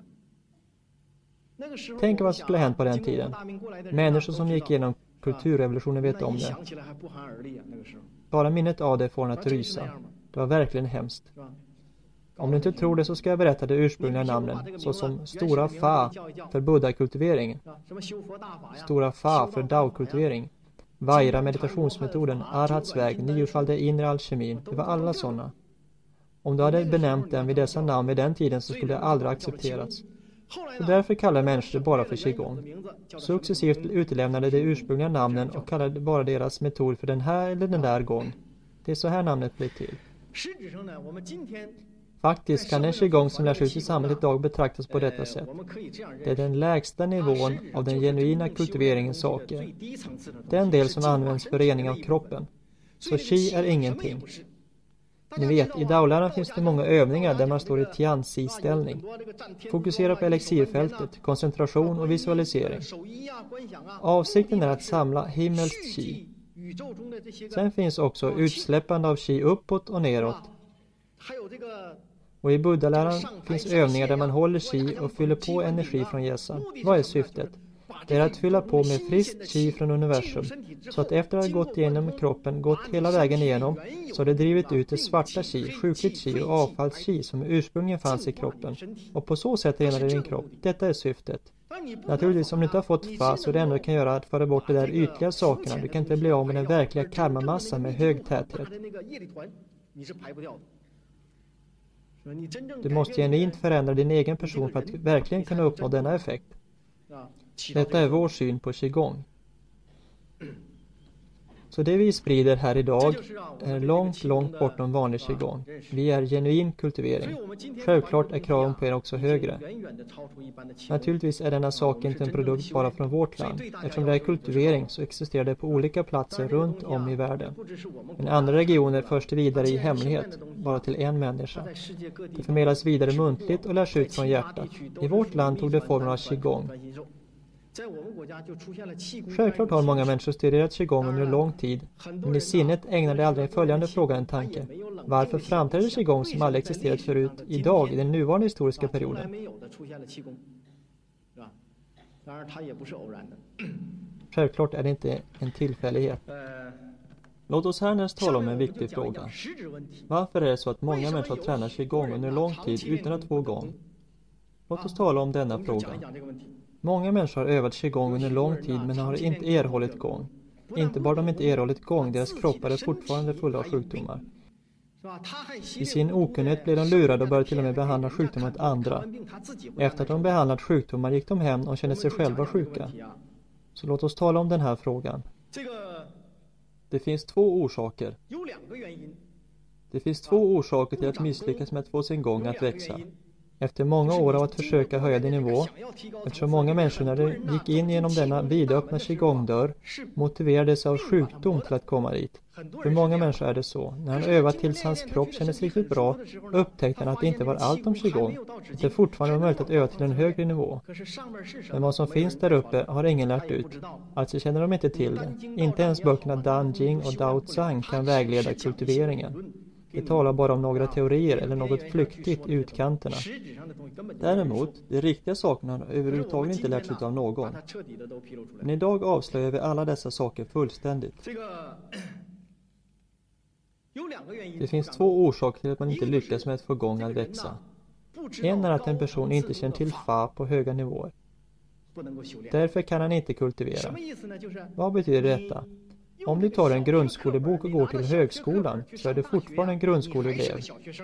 Tänk vad som skulle ha hänt på den tiden. Människor som gick igenom kulturrevolutionen vet om det. Bara minnet av det får en att rysa. Det var verkligen hemskt. Om du inte tror det så ska jag berätta de ursprungliga namnen, såsom Stora Fa för Buddha-kultivering, Stora Fa för Dao-kultivering, Vajra meditationsmetoden, Arhats väg, niofaldiga inre alkemin. Det var alla sådana. Om du hade benämnt den vid dessa namn vid den tiden så skulle det aldrig accepteras. Så därför kallar människor det bara för Qigong. Successivt utelämnade de ursprungliga namnen och kallade bara deras metod för den här eller den där gång. Det är så här namnet blir till. Faktiskt kan en Qigong som lärs ut i samhället idag betraktas på detta sätt. Det är den lägsta nivån av den genuina kultiveringens saker. Den del som används för rening av kroppen. Så Qi är ingenting. Ni vet, i Daoläran finns det många övningar där man står i Tianzi-ställning. Fokusera på elixirfältet, koncentration och visualisering. Avsikten är att samla himmelskt Qi. Sen finns också utsläppande av Qi uppåt och neråt. Och i Buddhaläran finns övningar där man håller Qi och fyller på energi från hjässan. Vad är syftet? Det är att fylla på med friskt Qi från universum. Så att efter att ha gått igenom kroppen, gått hela vägen igenom, så har det drivit ut det svarta Qi, sjukligt Qi och avfalls-Qi som ursprungligen fanns i kroppen. Och på så sätt renar det din kropp. Detta är syftet. Naturligtvis om du inte har fått fa så det enda du kan göra är att föra bort de där ytliga sakerna. Du kan inte bli av med den verkliga karmamassan med hög täthet. Du måste genuint förändra din egen person för att verkligen kunna uppnå denna effekt. Detta är vår syn på qigong. Så det vi sprider här idag är långt, långt bortom vanlig qigong. Vi är genuin kultivering. Självklart är kraven på er också högre. Naturligtvis är denna sak inte en produkt bara från vårt land. Eftersom det är kultivering så existerar det på olika platser runt om i världen. Men andra regioner förs det vidare i hemlighet, bara till en människa. Det förmedlas vidare muntligt och lärs ut från hjärtat. I vårt land tog det formen av qigong. Självklart har många människor studerat qigong under lång tid, men i sinnet ägnade aldrig följande fråga en tanke. Varför framträder qigong som aldrig existerat förut idag i den nuvarande historiska perioden? Självklart är det inte en tillfällighet. Låt oss härnäst tala om en viktig fråga. Varför är det så att många människor tränar qigong under lång tid utan att få gång? Låt oss tala om denna fråga. Många människor har övat qigong under lång tid men har inte erhållit gång. Inte bara de inte erhållit gång, deras kroppar är fortfarande fulla av sjukdomar. I sin okunnighet blev de lurade och började till och med behandla sjukdomar åt andra. Efter att de behandlat sjukdomar gick de hem och kände sig själva sjuka. Så låt oss tala om den här frågan. Det finns två orsaker. Det finns två orsaker till att misslyckas med att få sin gång att växa. Efter många år av att försöka höja din nivå, eftersom många människor när de gick in genom denna vidöppna qigongdörr motiverades av sjukdom till att komma dit. För många människor är det så. När han övat tills hans kropp kändes riktigt bra upptäckte han att det inte var allt om qigong. Att det fortfarande var möjligt att öva till en högre nivå. Men vad som finns där uppe har ingen lärt ut. Alltså känner de inte till det. Inte ens böckerna Dan Jing och Dao Zhang kan vägleda kultiveringen. Vi talar bara om några teorier eller något flyktigt i utkanterna. Däremot, de riktiga sakerna har överhuvudtaget inte lärts ut av någon. Men idag avslöjar vi alla dessa saker fullständigt. Det finns två orsaker till att man inte lyckas med att få gång att växa. En är att en person inte känner till Fa på höga nivåer. Därför kan han inte kultivera. Vad betyder detta? Om du tar en grundskolebok och går till högskolan så är du fortfarande en grundskoleelev.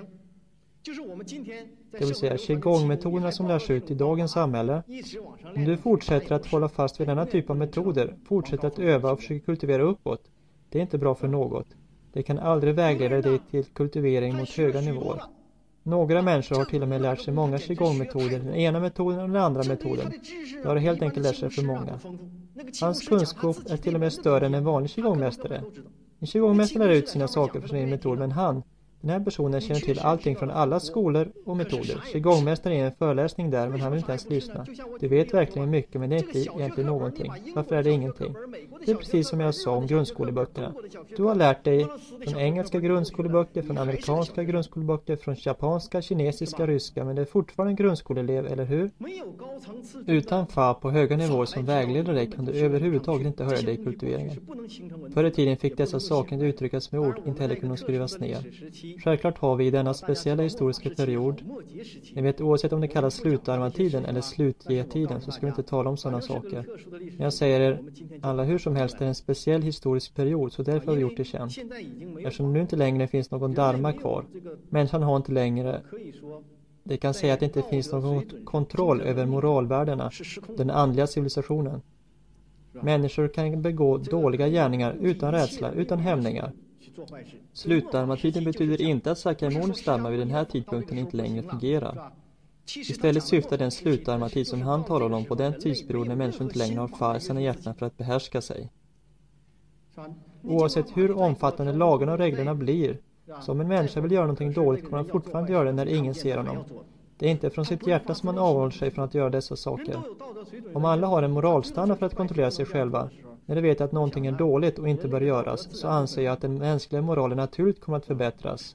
Det vill säga qigong-metoderna som lärs ut i dagens samhälle. Om du fortsätter att hålla fast vid denna typ av metoder, fortsätter att öva och försöka kultivera uppåt, det är inte bra för något. Det kan aldrig vägleda dig till kultivering mot höga nivåer. Några människor har till och med lärt sig många qigong-metoder, den ena metoden och den andra metoden. De har helt enkelt lärt sig för många. Hans kunskap är till och med större än en vanlig qigongmästare. En qigongmästare lär ut sina saker för sin metod, men han, den här personen känner till allting från alla skolor och metoder. Qigongmästaren är en föreläsning där, men han vill inte ens lyssna. Du vet verkligen mycket, men det är inte egentligen någonting. Varför är det ingenting? Det är precis som jag sa om grundskoleböckerna. Du har lärt dig från engelska grundskoleböcker, från amerikanska grundskoleböcker, från japanska, kinesiska, ryska, men det är fortfarande en grundskoleelev, eller hur? Utan Fa på höga nivåer som vägleder dig kan du överhuvudtaget inte höra dig i kultiveringen. Förr i tiden fick dessa saker inte uttryckas med ord, inte heller kunde de skrivas ner. Självklart har vi i denna speciella historiska period, ni vet oavsett om det kallas slutarmatiden eller slutgetiden så ska vi inte tala om sådana saker. Men jag säger er, alla hur som helst är en speciell historisk period så därför har vi gjort det känt. Eftersom nu inte längre finns någon dharma kvar, människan har inte längre, det kan säga att det inte finns någon kontroll över moralvärdena, den andliga civilisationen. Människor kan begå dåliga gärningar utan rädsla, utan hämningar. Slutdharmatiden betyder inte att Sakyamunis dharma vid den här tidpunkten inte längre fungerar. Istället syftar den slutdharmatid som han talar om på den tidsperiod när människor inte längre har Fa i sina hjärtan för att behärska sig. Oavsett hur omfattande lagarna och reglerna blir, så om en människa vill göra någonting dåligt kommer han fortfarande göra det när ingen ser honom. Det är inte från sitt hjärta som man avhåller sig från att göra dessa saker. Om alla har en moralstandard för att kontrollera sig själva, när de vet att någonting är dåligt och inte bör göras, så anser jag att den mänskliga moralen naturligt kommer att förbättras.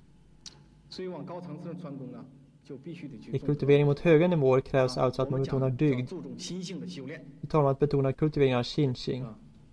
I kultivering mot höga nivåer krävs alltså att man betonar dygd. Vi talar om att betona kultivering av Qinxing.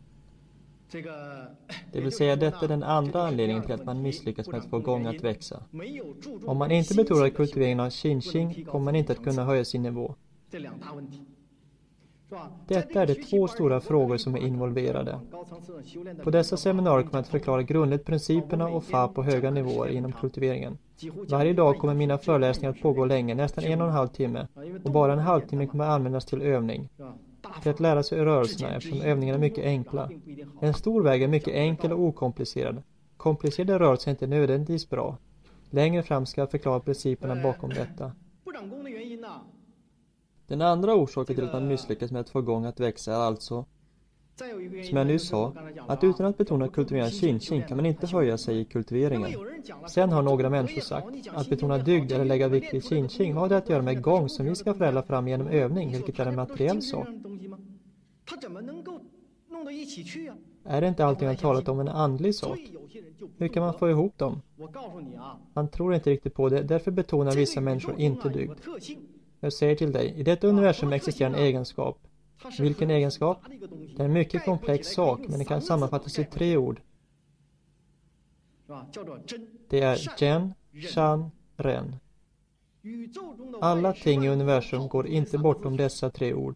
Det vill säga detta är den andra anledningen till att man misslyckas med att få gång att växa. Om man inte betonar kultiveringen av Qinxing kommer man inte att kunna höja sin nivå. Detta är de två stora frågor som är involverade. På dessa seminarier kommer jag att förklara grundligt principerna och F A på höga nivåer inom kultiveringen. Varje dag kommer mina föreläsningar att pågå länge, nästan en och en halv timme, och bara en halvtimme kommer att användas till övning. Till att lära sig rörelserna eftersom övningarna är mycket enkla. En stor väg är mycket enkel och okomplicerad. Komplicerade rörelser är inte nödvändigtvis bra. Längre fram ska jag förklara principerna bakom detta. Den andra orsaken till att man misslyckas med att få igång att växa är alltså, som jag nyss sa, att utan att betona kultivering Qingqing kan man inte höja sig i kultiveringen. Sen har några människor sagt att betona dygd eller lägga vikt vid Qingqing har det att göra med gång som vi ska förädla fram genom övning, vilket är en materiell sak. Är det inte allting han talat om en andlig sak? Hur kan man få ihop dem? Han tror inte riktigt på det, därför betonar vissa människor inte dygd. Jag säger till dig, i detta universum existerar en egenskap. Vilken egenskap? Det är en mycket komplex sak, men det kan sammanfattas i tre ord. Det är Zhen, Shan, Ren. Alla ting i universum går inte bortom dessa tre ord.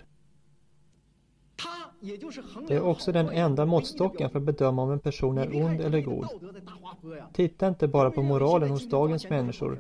Det är också den enda måttstocken för att bedöma om en person är ond eller god. Titta inte bara på moralen hos dagens människor.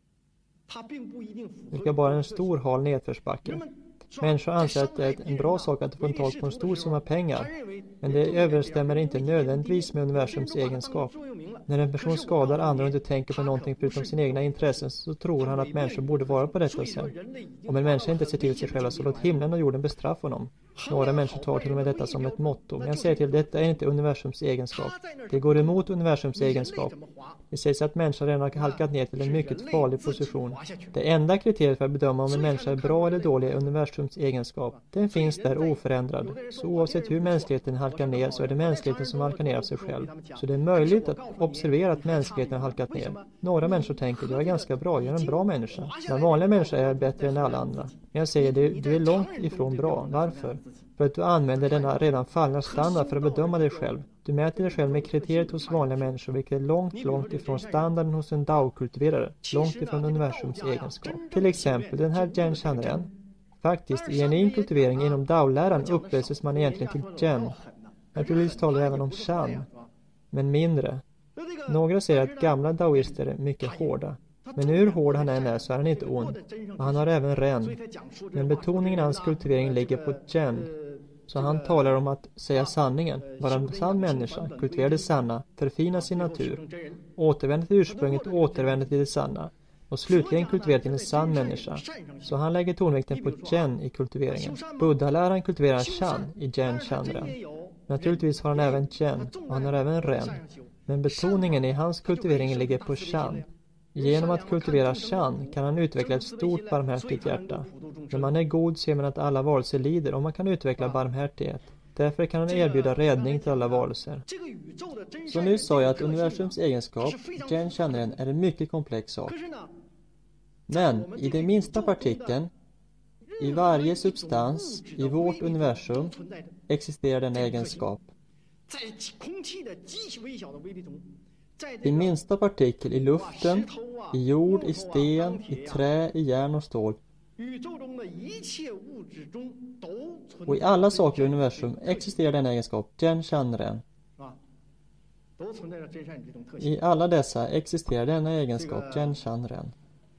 Det är bara en stor hal nedförsbacke. Människor anser att det är en bra sak att få en tag på en stor summa pengar. Men det överensstämmer inte nödvändigtvis med universums egenskap. När en person skadar andra och inte tänker på någonting förutom sina egna intressen så tror han att människor borde vara på detta sätt. Om en människa inte ser till sig själv så låt himlen och jorden bestraffa honom. Några människor tar till och med detta som ett motto. Men jag säger till detta är inte universums egenskap. Det går emot universums egenskap. Det sägs att människan redan har halkat ner till en mycket farlig position. Det enda kriteriet för att bedöma om en människa är bra eller dålig är universums egenskap. Den finns där oförändrad. Så oavsett hur mänskligheten halkar ner så är det mänskligheten som halkar ner av sig själv. Så det är möjligt att observera att mänskligheten har halkat ner. Några människor tänker, jag är ganska bra, jag är en bra människa. Den vanliga människan är bättre än alla andra. Men jag säger, du, du är långt ifrån bra. Varför? För att du använder denna redan fallna standard för att bedöma dig själv. Du mäter dig själv med kriteriet hos vanliga människor, vilket är långt, långt ifrån standarden hos en Dao-kultiverare. Långt ifrån universums egenskap. Till exempel den här Zhen Shanren. Faktiskt, i en inkultivering inom Dao-läran upplöses man egentligen till Zhen. Naturligtvis talar jag även om Shan, men mindre. Några säger att gamla daoister är mycket hårda. Men hur hård han än är så är han inte ond. Och han har även Ren. Men betoningen av hans kultivering ligger på Zhen. Så han talar om att säga sanningen, vara en sann människa, kultivera det sanna, förfina sin natur, återvända till ursprunget och återvända till det sanna, och slutligen kultivera till en sann människa. Så han lägger tonvikten på Zhen i kultiveringen. Buddha-läraren kultiverar Shan i Zhen Shanren. Naturligtvis har han även Zhen och han har även Ren. Men betoningen i hans kultivering ligger på Shan. Genom att kultivera Shan kan han utveckla ett stort barmhärtigt hjärta. När man är god ser man att alla varelser lider och man kan utveckla barmhärtighet. Därför kan han erbjuda räddning till alla varelser. Så nu sa jag att universums egenskap, Zhen Shanren, är en mycket komplex sak. Men i den minsta partikeln, i varje substans, i vårt universum, existerar den egenskap. I minsta partikel i luften, i jord, i sten, i trä, i järn och stål. Och i alla saker i universum existerar den egenskap, Zhen Shanren. I alla dessa existerar denna egenskap, Zhen Shanren.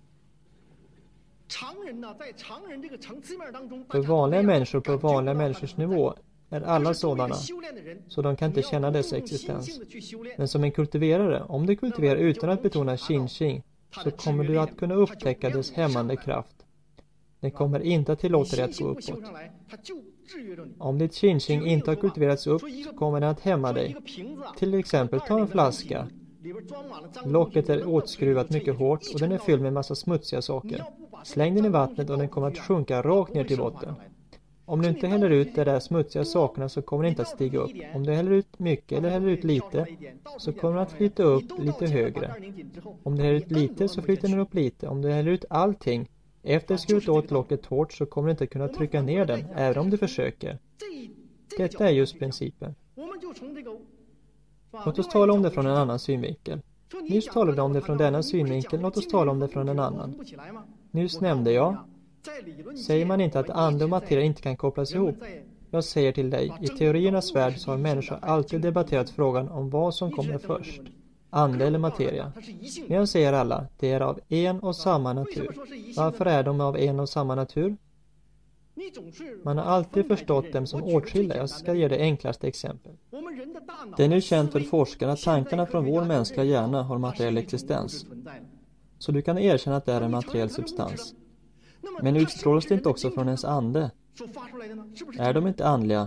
För vanliga människor på vanliga människors nivå är alla sådana, så de kan inte känna dess existens. Men som en kultiverare, om du kultiverar utan att betona Qingqing, så kommer du att kunna upptäcka dess hämmande kraft. Den kommer inte att tillåta dig att gå uppåt. Om ditt Qingqing inte har kultiverats upp så kommer den att hämma dig. Till exempel, ta en flaska. Locket är åtskruvat mycket hårt och den är fylld med en massa smutsiga saker. Släng den i vattnet och den kommer att sjunka rakt ner till botten. Om du inte häller ut de där smutsiga sakerna så kommer den inte att stiga upp. Om du häller ut mycket eller häller ut lite så kommer den att flyta upp lite högre. Om du häller ut lite så flyter den upp lite. Om du häller ut allting efter skruvat åt locket hårt så kommer du inte kunna trycka ner den även om du försöker. Detta är just principen. Låt oss tala om det från en annan synvinkel. Nyss talade vi om det från denna synvinkel, låt oss tala om det från en annan. Nyss nämnde jag Säger man inte att ande och materia inte kan kopplas ihop? Jag säger till dig, i teoriernas värld så har människor alltid debatterat frågan om vad som kommer först, ande eller materia. Men jag säger alla, det är av en och samma natur. Varför är de av en och samma natur? Man har alltid förstått dem som åtskilda. Jag ska ge det enklaste exempel. Det är nu känt för forskare att tankarna från vår mänskliga hjärna har materiell existens. Så du kan erkänna att det är en materiell substans. Men utstrålas det inte också från ens ande? Är de inte andliga?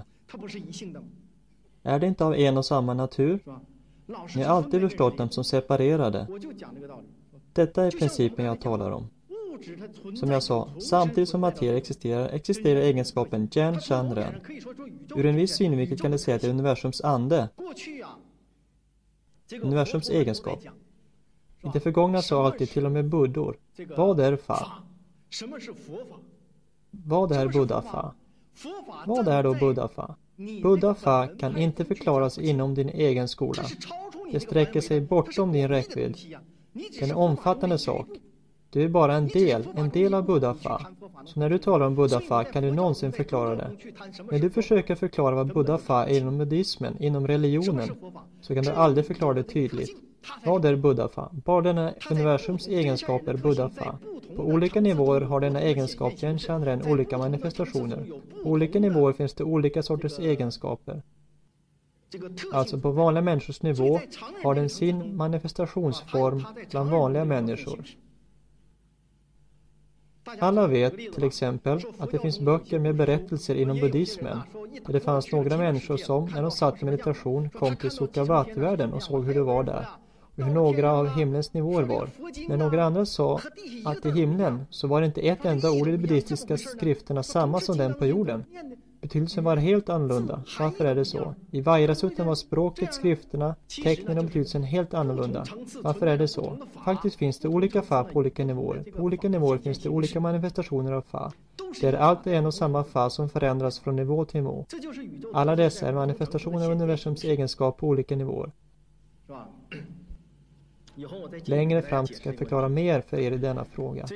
Är det inte av en och samma natur? Ni har alltid förstått dem som separerade. Detta är principen jag talar om. Som jag sa, samtidigt som materia existerar, existerar egenskapen Jen Shan Ren. Ur en viss synvinkel kan det säga att det är universums ande. Universums egenskap. I det förgångna sa alltid till och med buddhor. Vad är Fa? Vad är Buddha Fa? Vad är då Buddha Fa? Buddha Fa kan inte förklaras inom din egen skola. Det sträcker sig bortom din räckvidd. Det är en omfattande sak. Du är bara en del, en del av Buddha Fa. Så när du talar om Buddha Fa kan du någonsin förklara det. När du försöker förklara vad Buddha Fa är inom buddhismen, inom religionen, så kan du aldrig förklara det tydligt. Vad är Buddha Fa? Bara denna universums egenskap är Buddha Fa. På olika nivåer har denna egenskap Jen Shan Ren olika manifestationer. På olika nivåer finns det olika sorters egenskaper. Alltså på vanliga människors nivå har den sin manifestationsform bland vanliga människor. Alla vet till exempel att det finns böcker med berättelser inom buddhismen där det fanns några människor som, när de satt i meditation, kom till Sukhavati-världen och såg hur det var där och hur några av himlens nivåer var. När några andra sa att i himlen så var det inte ett enda ord i de buddhistiska skrifterna samma som den på jorden. Betydelsen var helt annorlunda. Varför är det så? I Vajrasuttan var språket, skrifterna, tecknen och betydelsen helt annorlunda. Varför är det så? Faktiskt finns det olika Fa på olika nivåer. På olika nivåer finns det olika manifestationer av Fa. Det är alltid en och samma Fa som förändras från nivå till nivå. Alla dessa är manifestationer av universums egenskap på olika nivåer. Längre fram ska jag förklara mer för er i denna fråga.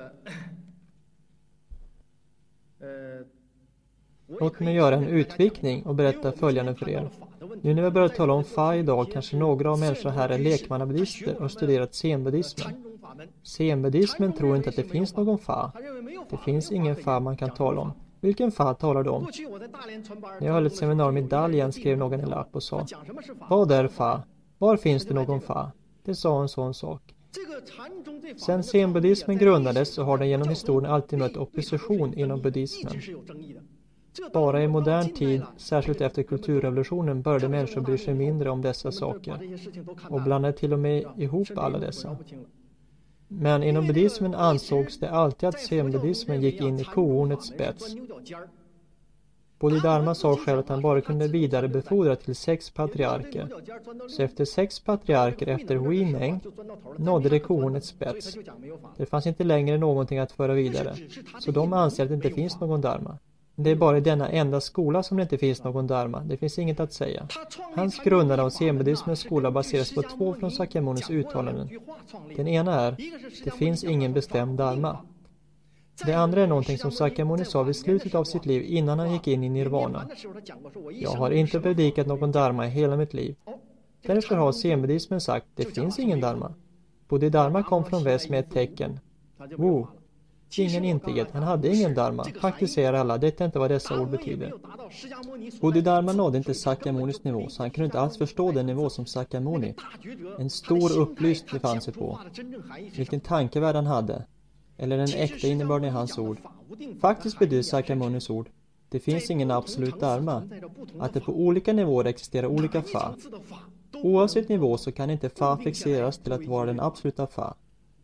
Låt mig göra en utvikning och berätta följande för er. Nu när vi börjar tala om Fa idag kanske några av människorna här är lekmannabuddhister och har studerat zen-buddhismen. Zen-buddhismen tror inte att det finns någon Fa. Det finns ingen Fa man kan tala om. Vilken Fa talar du om? När jag höll ett seminarium i Dalian skrev någon en lapp och sa: vad är Fa? Var finns det någon Fa? Det sa en sån sak. Sen zen-buddhismen grundades så har den genom historien alltid mött opposition inom buddhismen. Bara i modern tid, särskilt efter kulturrevolutionen, började människor bry sig mindre om dessa saker och blandade till och med ihop alla dessa. Men inom buddhismen ansågs det alltid att zen-buddhismen gick in i kohornets spets. Bodhidharma sa själv att han bara kunde vidarebefordra till sex patriarker. Så efter sex patriarker efter Huineng nådde det kohornets spets. Det fanns inte längre någonting att föra vidare. Så de anser att det inte finns någon dharma. Det är bara i denna enda skola som det inte finns någon dharma. Det finns inget att säga. Hans grundande av zen-buddhismens skola baseras på två från Sakyamunis uttalanden. Den ena är: det finns ingen bestämd dharma. Det andra är någonting som Sakyamuni sa vid slutet av sitt liv innan han gick in i nirvana. Jag har inte predikat någon dharma i hela mitt liv. Därför har zen-buddhismen sagt: det finns ingen dharma. Bodhidharma kom från väst med ett tecken. Wo. Ingen intighet, han hade ingen dharma. Faktiskt säger alla, detta är inte vad dessa ord betyder. Bodhidharma nådde inte Sakyamunis nivå, så han kunde inte alls förstå den nivå som Sakyamuni. En stor upplysning befann sig på. Vilken tankevärld han hade. Eller den äkta innebörden i hans ord. Faktiskt betyder Sakyamunis ord: det finns ingen absolut dharma. Att det på olika nivåer existerar olika Fa. Oavsett nivå så kan inte Fa fixeras till att vara den absoluta Fa.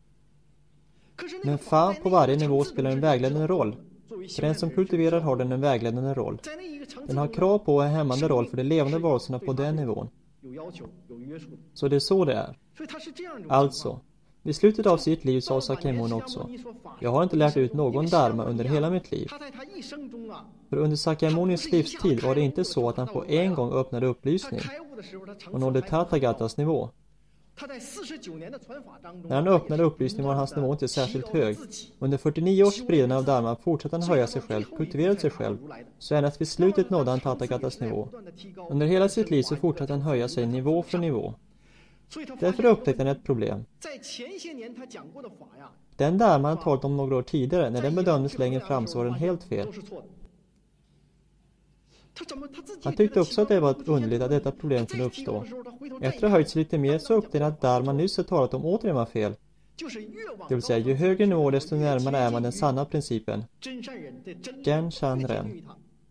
Men Fa på varje nivå spelar en vägledande roll. För den som kultiverar har den en vägledande roll. Den har krav på en hämmande roll för de levande varelserna på den nivån. Så det är så det är. Alltså, vid slutet av sitt liv sa Sakyamuni också: jag har inte lärt ut någon dharma under hela mitt liv. För under Sakyamunis livstid var det inte så att han på en gång öppnade upplysning och nådde Tathagatas nivå. När han öppnade upplysningen var hans nivå inte särskilt hög. Under fyrtionio års spridande av dharma fortsatte han höja sig själv, kultiverade sig själv, så endast vid slutet nådde han Tathagatas nivå. Under hela sitt liv så fortsatte han höja sig nivå för nivå. Därför upptäckte han ett problem. Den dharma han talat om några år tidigare, när den bedömdes längre fram, så var den helt fel. Han tyckte också att det var underligt att detta problem kunde uppstå. Efter att ha höjt sig lite mer så upptäckte han att dharma nyss har talat om återigen var fel. Det vill säga, ju högre nivå desto närmare är man den sanna principen. Gen Shan Ren.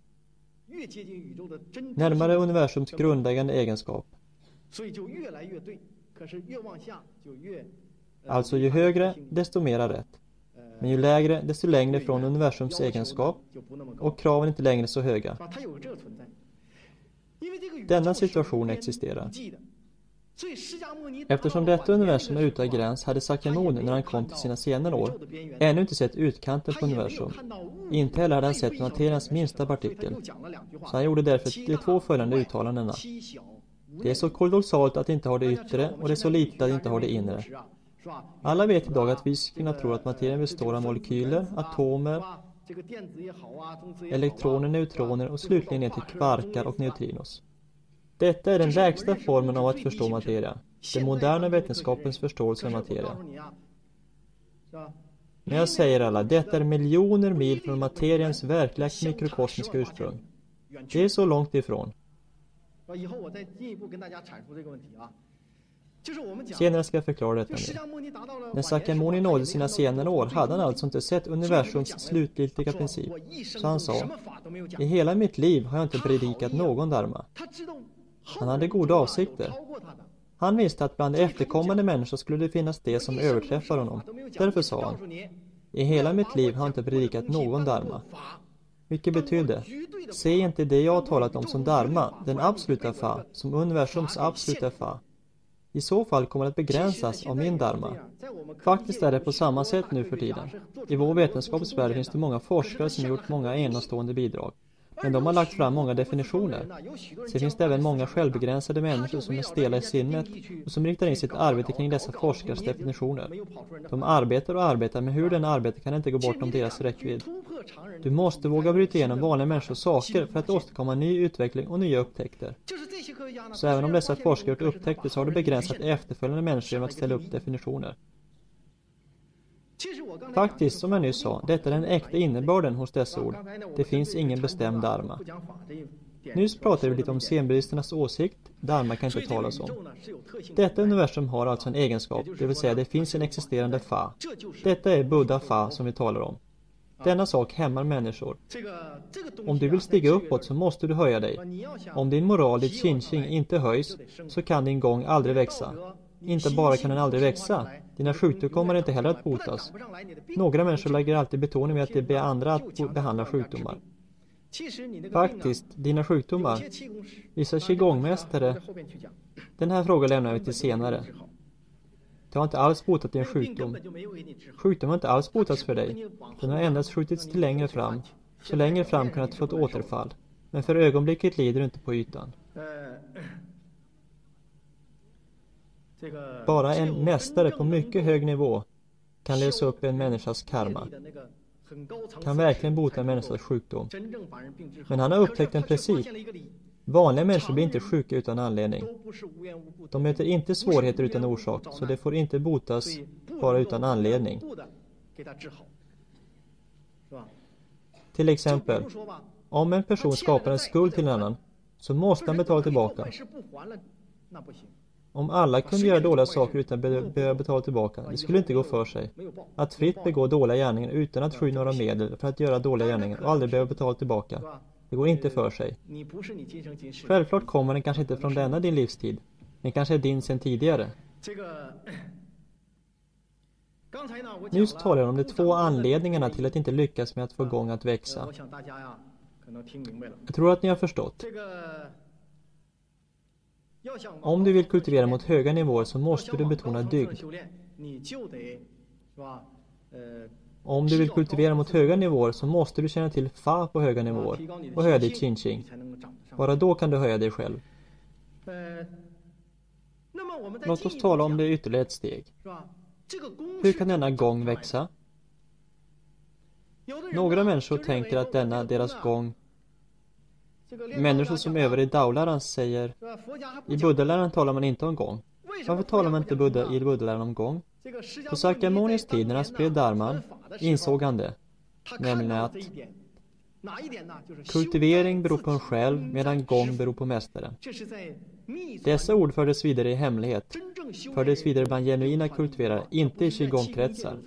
Närmare universums grundläggande egenskap. Alltså ju högre, desto mera rätt. Men ju lägre, desto längre från universums egenskap, och kraven inte längre så höga. Denna situation existerar. Eftersom detta universum är utan gräns hade Sakyamuni när han kom till sina senare år ännu inte sett utkanten på universum. Inte heller hade han sett materiens minsta partikel. Så han gjorde därför de två följande uttalandena. Det är så kolossalt att inte ha det yttre, och det är så litet att inte ha det inre. Alla vet idag att fysikerna tror att materien består av molekyler, atomer, elektroner, neutroner och slutligen ner till kvarkar och neutrinos. Detta är den lägsta formen av att förstå materia. Den moderna vetenskapens förståelse av materia. När jag säger alla, detta är miljoner mil från materiens verkliga mikrokosmiska ursprung. Det är så långt ifrån. Senare ska jag förklara detta mer. När Sakyamuni nådde sina senare år hade han alltså inte sett universums slutgiltiga princip. Så han sa, i hela mitt liv har jag inte predikat någon dharma. Han hade goda avsikter. Han visste att bland efterkommande människor skulle det finnas det som överträffar honom. Därför sa han, i hela mitt liv har jag inte predikat någon dharma. Vilket betyder, se inte det jag har talat om som dharma, den absoluta fa, som universums absoluta fa. I så fall kommer det att begränsas av min dharma. Faktiskt är det på samma sätt nu för tiden. I vår vetenskapsvärld finns det många forskare som har gjort många enastående bidrag. Men de har lagt fram många definitioner. Sen finns det även många självbegränsade människor som är stela i sinnet och som riktar in sitt arbete kring dessa forskares definitioner. De arbetar och arbetar, men hur den arbetar kan inte gå bort om deras räckvidd. Du måste våga bryta igenom vanliga människors saker för att åstadkomma ny utveckling och nya upptäckter. Så även om dessa forskare gjort upptäckter så har det begränsat efterföljande människor genom att ställa upp definitioner. Faktiskt, som jag nyss sa, detta är den äkta innebörden hos dessa ord. Det finns ingen bestämd dharma. Nyss pratade vi lite om zenbuddisternas åsikt. Dharma kan inte talas om. Detta universum har alltså en egenskap, det vill säga det finns en existerande fa. Detta är Buddha fa som vi talar om. Denna sak hämmar människor. Om du vill stiga uppåt så måste du höja dig. Om din moral, ditt chin-ching, inte höjs så kan din gång aldrig växa. Inte bara kan den aldrig växa. Dina sjukdomar kommer inte heller att botas. Några människor lägger alltid betoning med att de ber andra att behandla sjukdomar. Faktiskt, dina sjukdomar. Vissa qigongmästare. Den här frågan lämnar vi till senare. Det har inte alls botat din sjukdom. Sjukdomen har inte alls botats för dig. Den har endast skjutits till längre fram. Så längre fram kan du få ett återfall. Men för ögonblicket lider du inte på ytan. Bara en mästare på mycket hög nivå kan lösa upp en människas karma. Kan verkligen bota en människas sjukdom. Men han har upptäckt en princip. Vanliga människor blir inte sjuka utan anledning. De möter inte svårigheter utan orsak, så det får inte botas bara utan anledning. Till exempel, om en person skapar en skuld till en annan, så måste han betala tillbaka. Om alla kunde göra dåliga saker utan att behöva betala tillbaka, det skulle inte gå för sig. Att fritt begå dåliga gärningar utan att sky några medel för att göra dåliga gärningar och aldrig behöva betala tillbaka. Det går inte för sig. Självklart kommer den kanske inte från denna din livstid. Den kanske är din sedan tidigare. Nu talar jag om de två anledningarna till att inte lyckas med att få igång att växa. Jag tror att ni har förstått. Om du vill kultivera mot höga nivåer så måste du betona dygd. Om du vill kultivera mot höga nivåer så måste du känna till fa på höga nivåer och höja ditt chin-ching. Bara då kan du höja dig själv. Låt oss tala om det ytterligare ett steg. Hur kan denna gång växa? Några människor tänker att denna deras gång, människor som övar i Dao-läran säger, i Buddha-läran talar man inte om gång. Varför talar man inte Buddha i Buddha-läran om gång? På Sakyamunis tid när han spred dharman insåg han det, nämligen att kultivering beror på en själv medan gång beror på mästaren. Dessa ord fördes vidare i hemlighet, fördes vidare bland genuina kultiverare, inte i qigong-kretsar.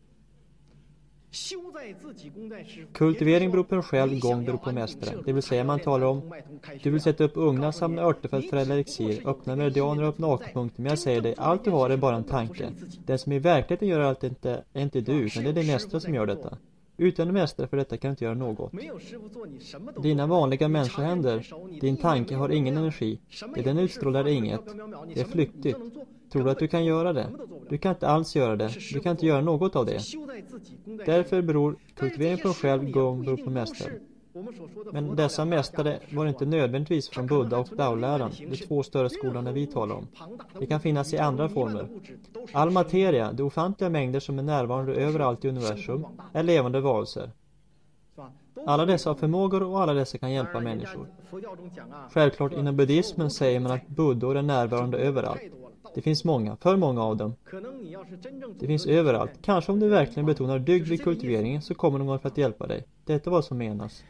Kultivering beror på en själv, gång beror på mästaren. Det vill säga man talar om, du vill sätta upp ugnar, samla örter för att förädla elixir, öppna meridianer och öppna akpunkter. Men jag säger dig, allt du har är bara en tanke. Den som i verkligheten gör allt inte, är inte du, utan det är din mästare som gör detta. Utan en mästare för detta kan du inte göra något. Dina vanliga människohänder, din tanke har ingen energi. Det den utstrålar inget. Det är flyktigt. Tror du att du kan göra det? Du kan inte alls göra det. Du kan inte göra något av det. Därför beror kultivering på en själv, gång beror på mästare. Men dessa mästare var inte nödvändigtvis från Buddha och Dao-läran, de två större skolorna vi talar om. Det kan finnas i andra former. All materia, de ofantliga mängder som är närvarande överallt i universum, är levande varelser. Alla dessa har förmågor och alla dessa kan hjälpa människor. Självklart inom buddhismen säger man att buddhor är närvarande överallt. Det finns många, för många av dem. Det finns överallt. Kanske om du verkligen betonar dygd vid kultiveringen så kommer någon för att hjälpa dig. Detta är vad som menas.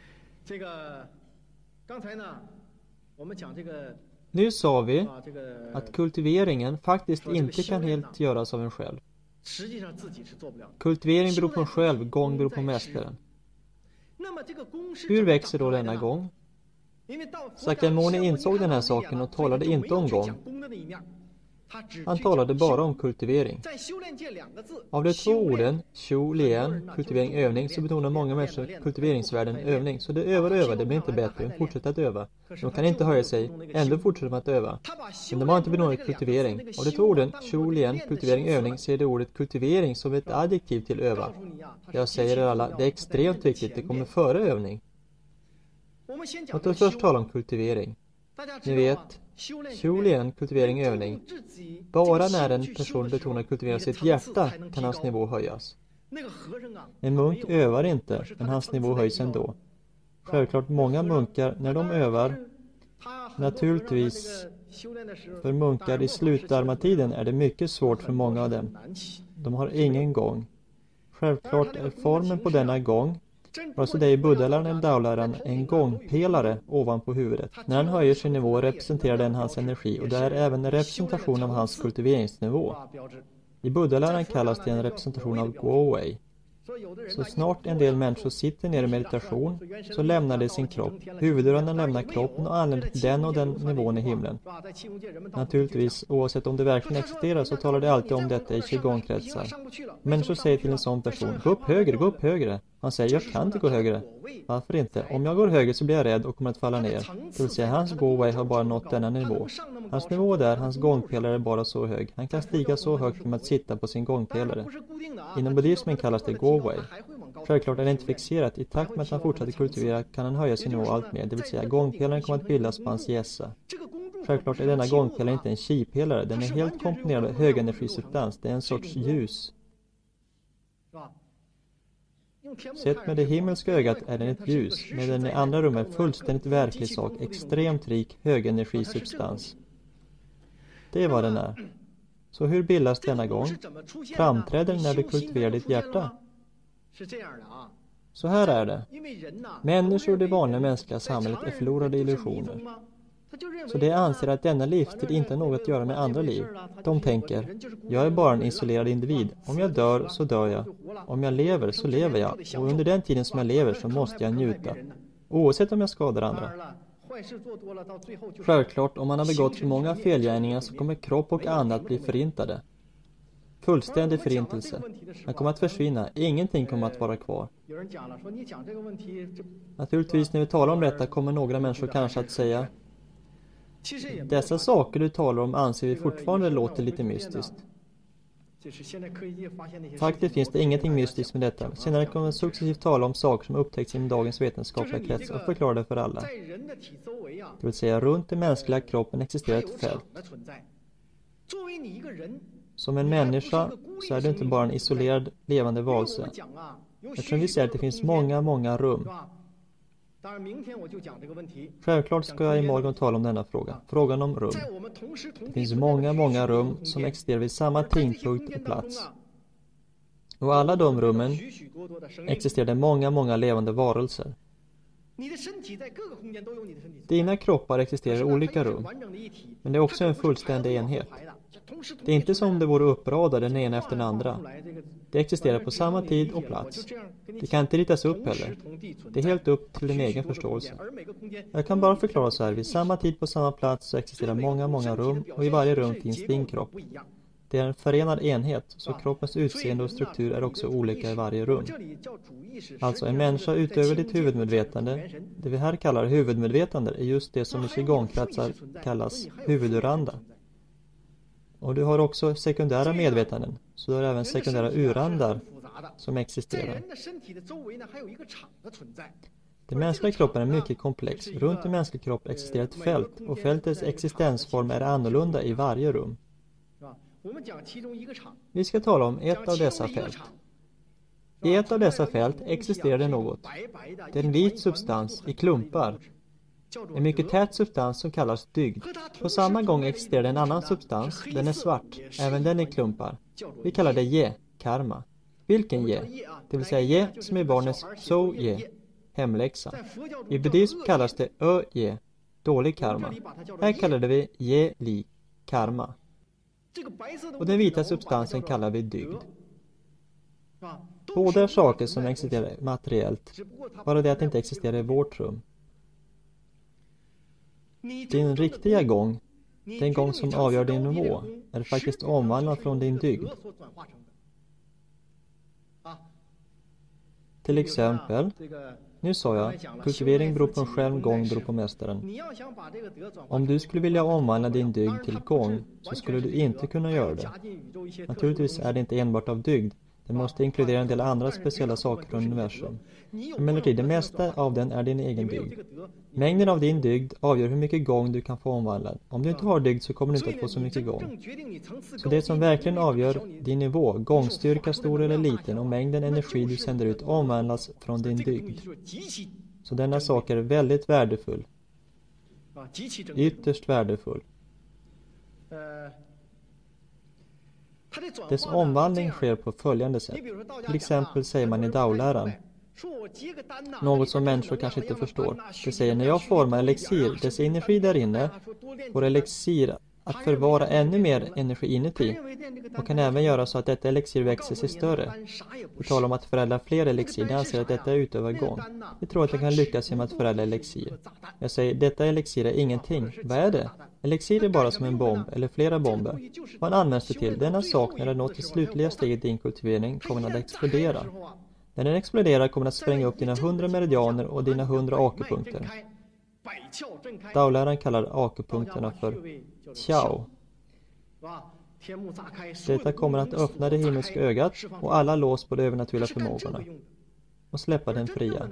Nu sa vi att kultiveringen faktiskt inte kan helt göras av en själv. Kultivering beror på en själv, gång beror på mästaren. Hur växer då denna gång? Sakyamuni insåg den här saken och talade inte om gång. Han talade bara om kultivering. Av de två orden, shu, lien, kultivering, övning, så betonar många människor kultiveringsvärden övning. Så det övar och övar, det blir inte bättre, de fortsätter att öva. De kan inte höja sig, ändå fortsätter de att öva. Men de har inte benådat kultivering. Av de två orden, shu, lien, kultivering, övning, ser det ordet kultivering som ett adjektiv till öva. Jag säger er alla, det är extremt viktigt, det kommer före övning. Låt oss först tala om kultivering. Ni vet, shu, lien, kultivering, övning. Bara när en person betonar kultivera sitt hjärta kan hans nivå höjas. En munk övar inte, men hans nivå höjs ändå. Självklart många munkar, när de övar, naturligtvis för munkar i slutdharmatiden är det mycket svårt för många av dem. De har ingen gång. Självklart är formen på denna gång, alltså det i Buddha-läran eller Dao-läran, en gångpelare ovanpå huvudet. När han höjer sin nivå representerar den hans energi och det är även en representation av hans kultiveringsnivå. I Buddha-läran kallas det en representation av Guowei. Så snart en del människor sitter ner i meditation så lämnar de sin kropp. Huvudrörelsen lämnar kroppen och anländer till den och den nivån i himlen. Naturligtvis, oavsett om det verkligen existerar så talar de alltid om detta i qigong-kretsar. Människor säger till en sån person, gå upp högre, gå upp högre. Han säger, jag kan inte gå högre. Varför inte? Om jag går högre så blir jag rädd och kommer att falla ner. Det vill säga, hans Guowei har bara nått denna nivå. Hans nivå där, hans gångpelare är bara så hög. Han kan stiga så högt genom att sitta på sin gångpelare. Inom buddhismen kallas det Guowei. Självklart är det inte fixerat. I takt med att han fortsätter kultivera kan han höja sin nivå allt mer. Det vill säga, gångpelaren kommer att bildas på hans gässa. Självklart är denna gångpelare inte en qi-pelare. Den är helt komponerad av högenergisubstans. Det är en sorts ljus. Sett med det himmelska ögat är den ett ljus, medan den i andra rum är fullständigt verklig sak, extremt rik högenergisubstans. Det är vad den är. Så hur bildas denna gång? Framträder när du kultiverar ditt hjärta? Så här är det. Människor i det vanliga mänskliga samhället är förlorade illusioner. Så de anser att denna livstid inte har något att göra med andra liv. De tänker, jag är bara en isolerad individ. Om jag dör så dör jag. Om jag lever så lever jag. Och under den tiden som jag lever så måste jag njuta. Oavsett om jag skadar andra. Självklart, om man har begått för många felgärningar så kommer kropp och annat bli förintade. Fullständig förintelse. Man kommer att försvinna. Ingenting kommer att vara kvar. Naturligtvis när vi talar om detta kommer några människor kanske att säga, dessa saker du talar om anser vi fortfarande låter lite mystiskt. Faktiskt finns det ingenting mystiskt med detta. Senare kommer vi successivt tala om saker som upptäcks inom dagens vetenskapliga krets och förklara det för alla. Det vill säga, runt den mänskliga kroppen existerar ett fält. Som en människa så är du inte bara en isolerad levande varelse. Eftersom vi säger att det finns många, många rum. Självklart ska jag imorgon tala om denna fråga. Frågan om rum. Det finns många, många rum som existerar vid samma tidpunkt och plats. Och alla de rummen existerar det många, många levande varelser. Dina kroppar existerar i olika rum. Men det är också en fullständig enhet. Det är inte som det vore uppradade den ena efter den andra. Det existerar på samma tid och plats. Det kan inte ritas upp heller. Det är helt upp till din egen förståelse. Jag kan bara förklara så här. Vid samma tid på samma plats så existerar många, många rum. Och i varje rum finns din kropp. Det är en förenad enhet, så kroppens utseende och struktur är också olika i varje rum. Alltså en människa utöver ditt huvudmedvetande, det vi här kallar huvudmedvetande, är just det som i qigongkretsar kallas huvuduranda. Och du har också sekundära medvetanden, så du har även sekundära urandar som existerar. Den mänskliga kroppen är mycket komplex. Runt en mänsklig kropp existerar ett fält, och fältets existensform är annorlunda i varje rum. Vi ska tala om ett av dessa fält. I ett av dessa fält existerar det något. Det är en vit substans i klumpar. En mycket tät substans som kallas dygd. På samma gång existerar det en annan substans. Den är svart, även den i klumpar. Vi kallar det ye, karma. Vilken ye? Det vill säga ye som är barnets so ye, hemläxa. I buddhism kallas det ö ye, dålig karma. Här kallar det vi ye li, karma. Och den vita substansen kallar vi dygd. Båda är saker som existerar materiellt, bara det att det inte existerar i vårt rum. Din riktiga gång, den gång som avgör din nivå, är faktiskt omvandlad från din dygd. Till exempel, nu sa jag, kultivering beror på en själv, gång beror på mästaren. Om du skulle vilja omvandla din dygd till gång, så skulle du inte kunna göra det. Naturligtvis är det inte enbart av dygd. Det måste inkludera en del andra speciella saker från universum. Emellertid, det mesta av den är din egen dygd. Mängden av din dygd avgör hur mycket gång du kan få omvandla. Om du inte har dygd så kommer du inte att få så mycket gång. Så det som verkligen avgör din nivå, gångstyrka stor eller liten, och mängden energi du sänder ut omvandlas från din dygd. Så denna sak är väldigt värdefull. Ytterst värdefull. Dess omvandling sker på följande sätt. Till exempel säger man i Dao-läran. Något som människor kanske inte förstår. Det säger, när jag formar elixir, dess energi där inne, får elixir att förvara ännu mer energi inuti. Och kan även göra så att detta elixir växer sig större. Vi talar om att förädla fler elixir. De anser att detta är utöver gång. Vi tror att det kan lyckas genom att förädla elixir. Jag säger, detta elixir är ingenting. Vad är det? Elixir är bara som en bomb eller flera bomber. Vad används det till? Denna sak, när den nått det slutliga steget i din kultivering, kommer den att explodera. När den exploderar kommer den att spränga upp dina hundra meridianer och dina hundra akupunkter. Dao-läran kallar akupunkterna för Qiao. Detta kommer att öppna det himmelska ögat och alla lås på de övernaturliga förmågorna och släppa den fria.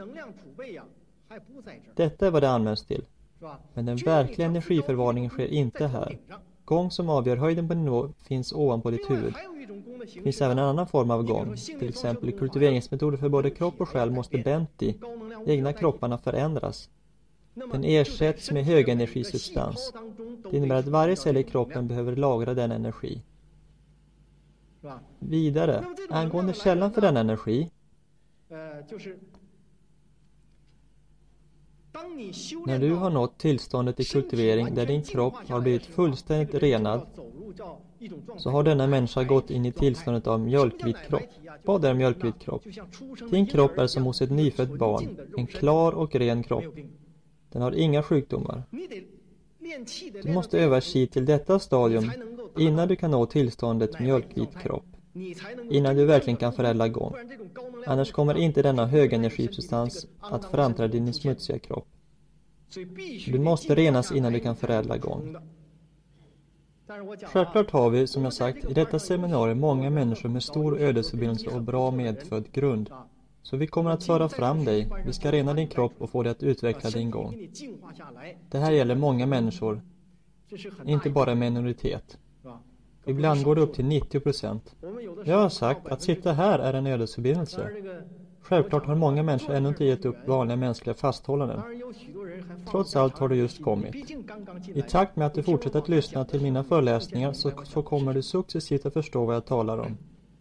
Detta är vad det används till. Men den verkliga energiförvarningen sker inte här. Gång som avgör höjden på nivå finns ovanpå ditt huvud. Det finns även en annan form av gång. Till exempel i kultiveringsmetoder för både kropp och själ måste benti, egna kropparna, förändras. Den ersätts med högenergisubstans. Det innebär att varje cell i kroppen behöver lagra den energi. Vidare, angående källan för den energi. När du har nått tillståndet i kultivering där din kropp har blivit fullständigt renad, så har denna människa gått in i tillståndet av mjölkvit kropp. Vad är mjölkvit kropp? Din kropp är som hos ett nyfött barn, en klar och ren kropp. Den har inga sjukdomar. Du måste öva qi till detta stadium innan du kan nå tillståndet mjölkvit kropp. Innan du verkligen kan förädla gång. Annars kommer inte denna högenergisubstans att framträda i din smutsiga kropp. Du måste renas innan du kan förädla gång. Självklart har vi, som jag sagt, i detta seminarium många människor med stor ödesförbindelse och bra medfödd grund. Så vi kommer att föra fram dig, vi ska rena din kropp och få dig att utveckla din gång. Det här gäller många människor, inte bara en minoritet. Ibland går det upp till nittio procent. Jag har sagt att sitta här är en ödesförbindelse. Självklart har många människor ännu inte gett upp vanliga mänskliga fasthållanden. Trots allt har det just kommit. I takt med att du fortsätter att lyssna till mina föreläsningar så, så kommer du successivt att förstå vad jag talar om.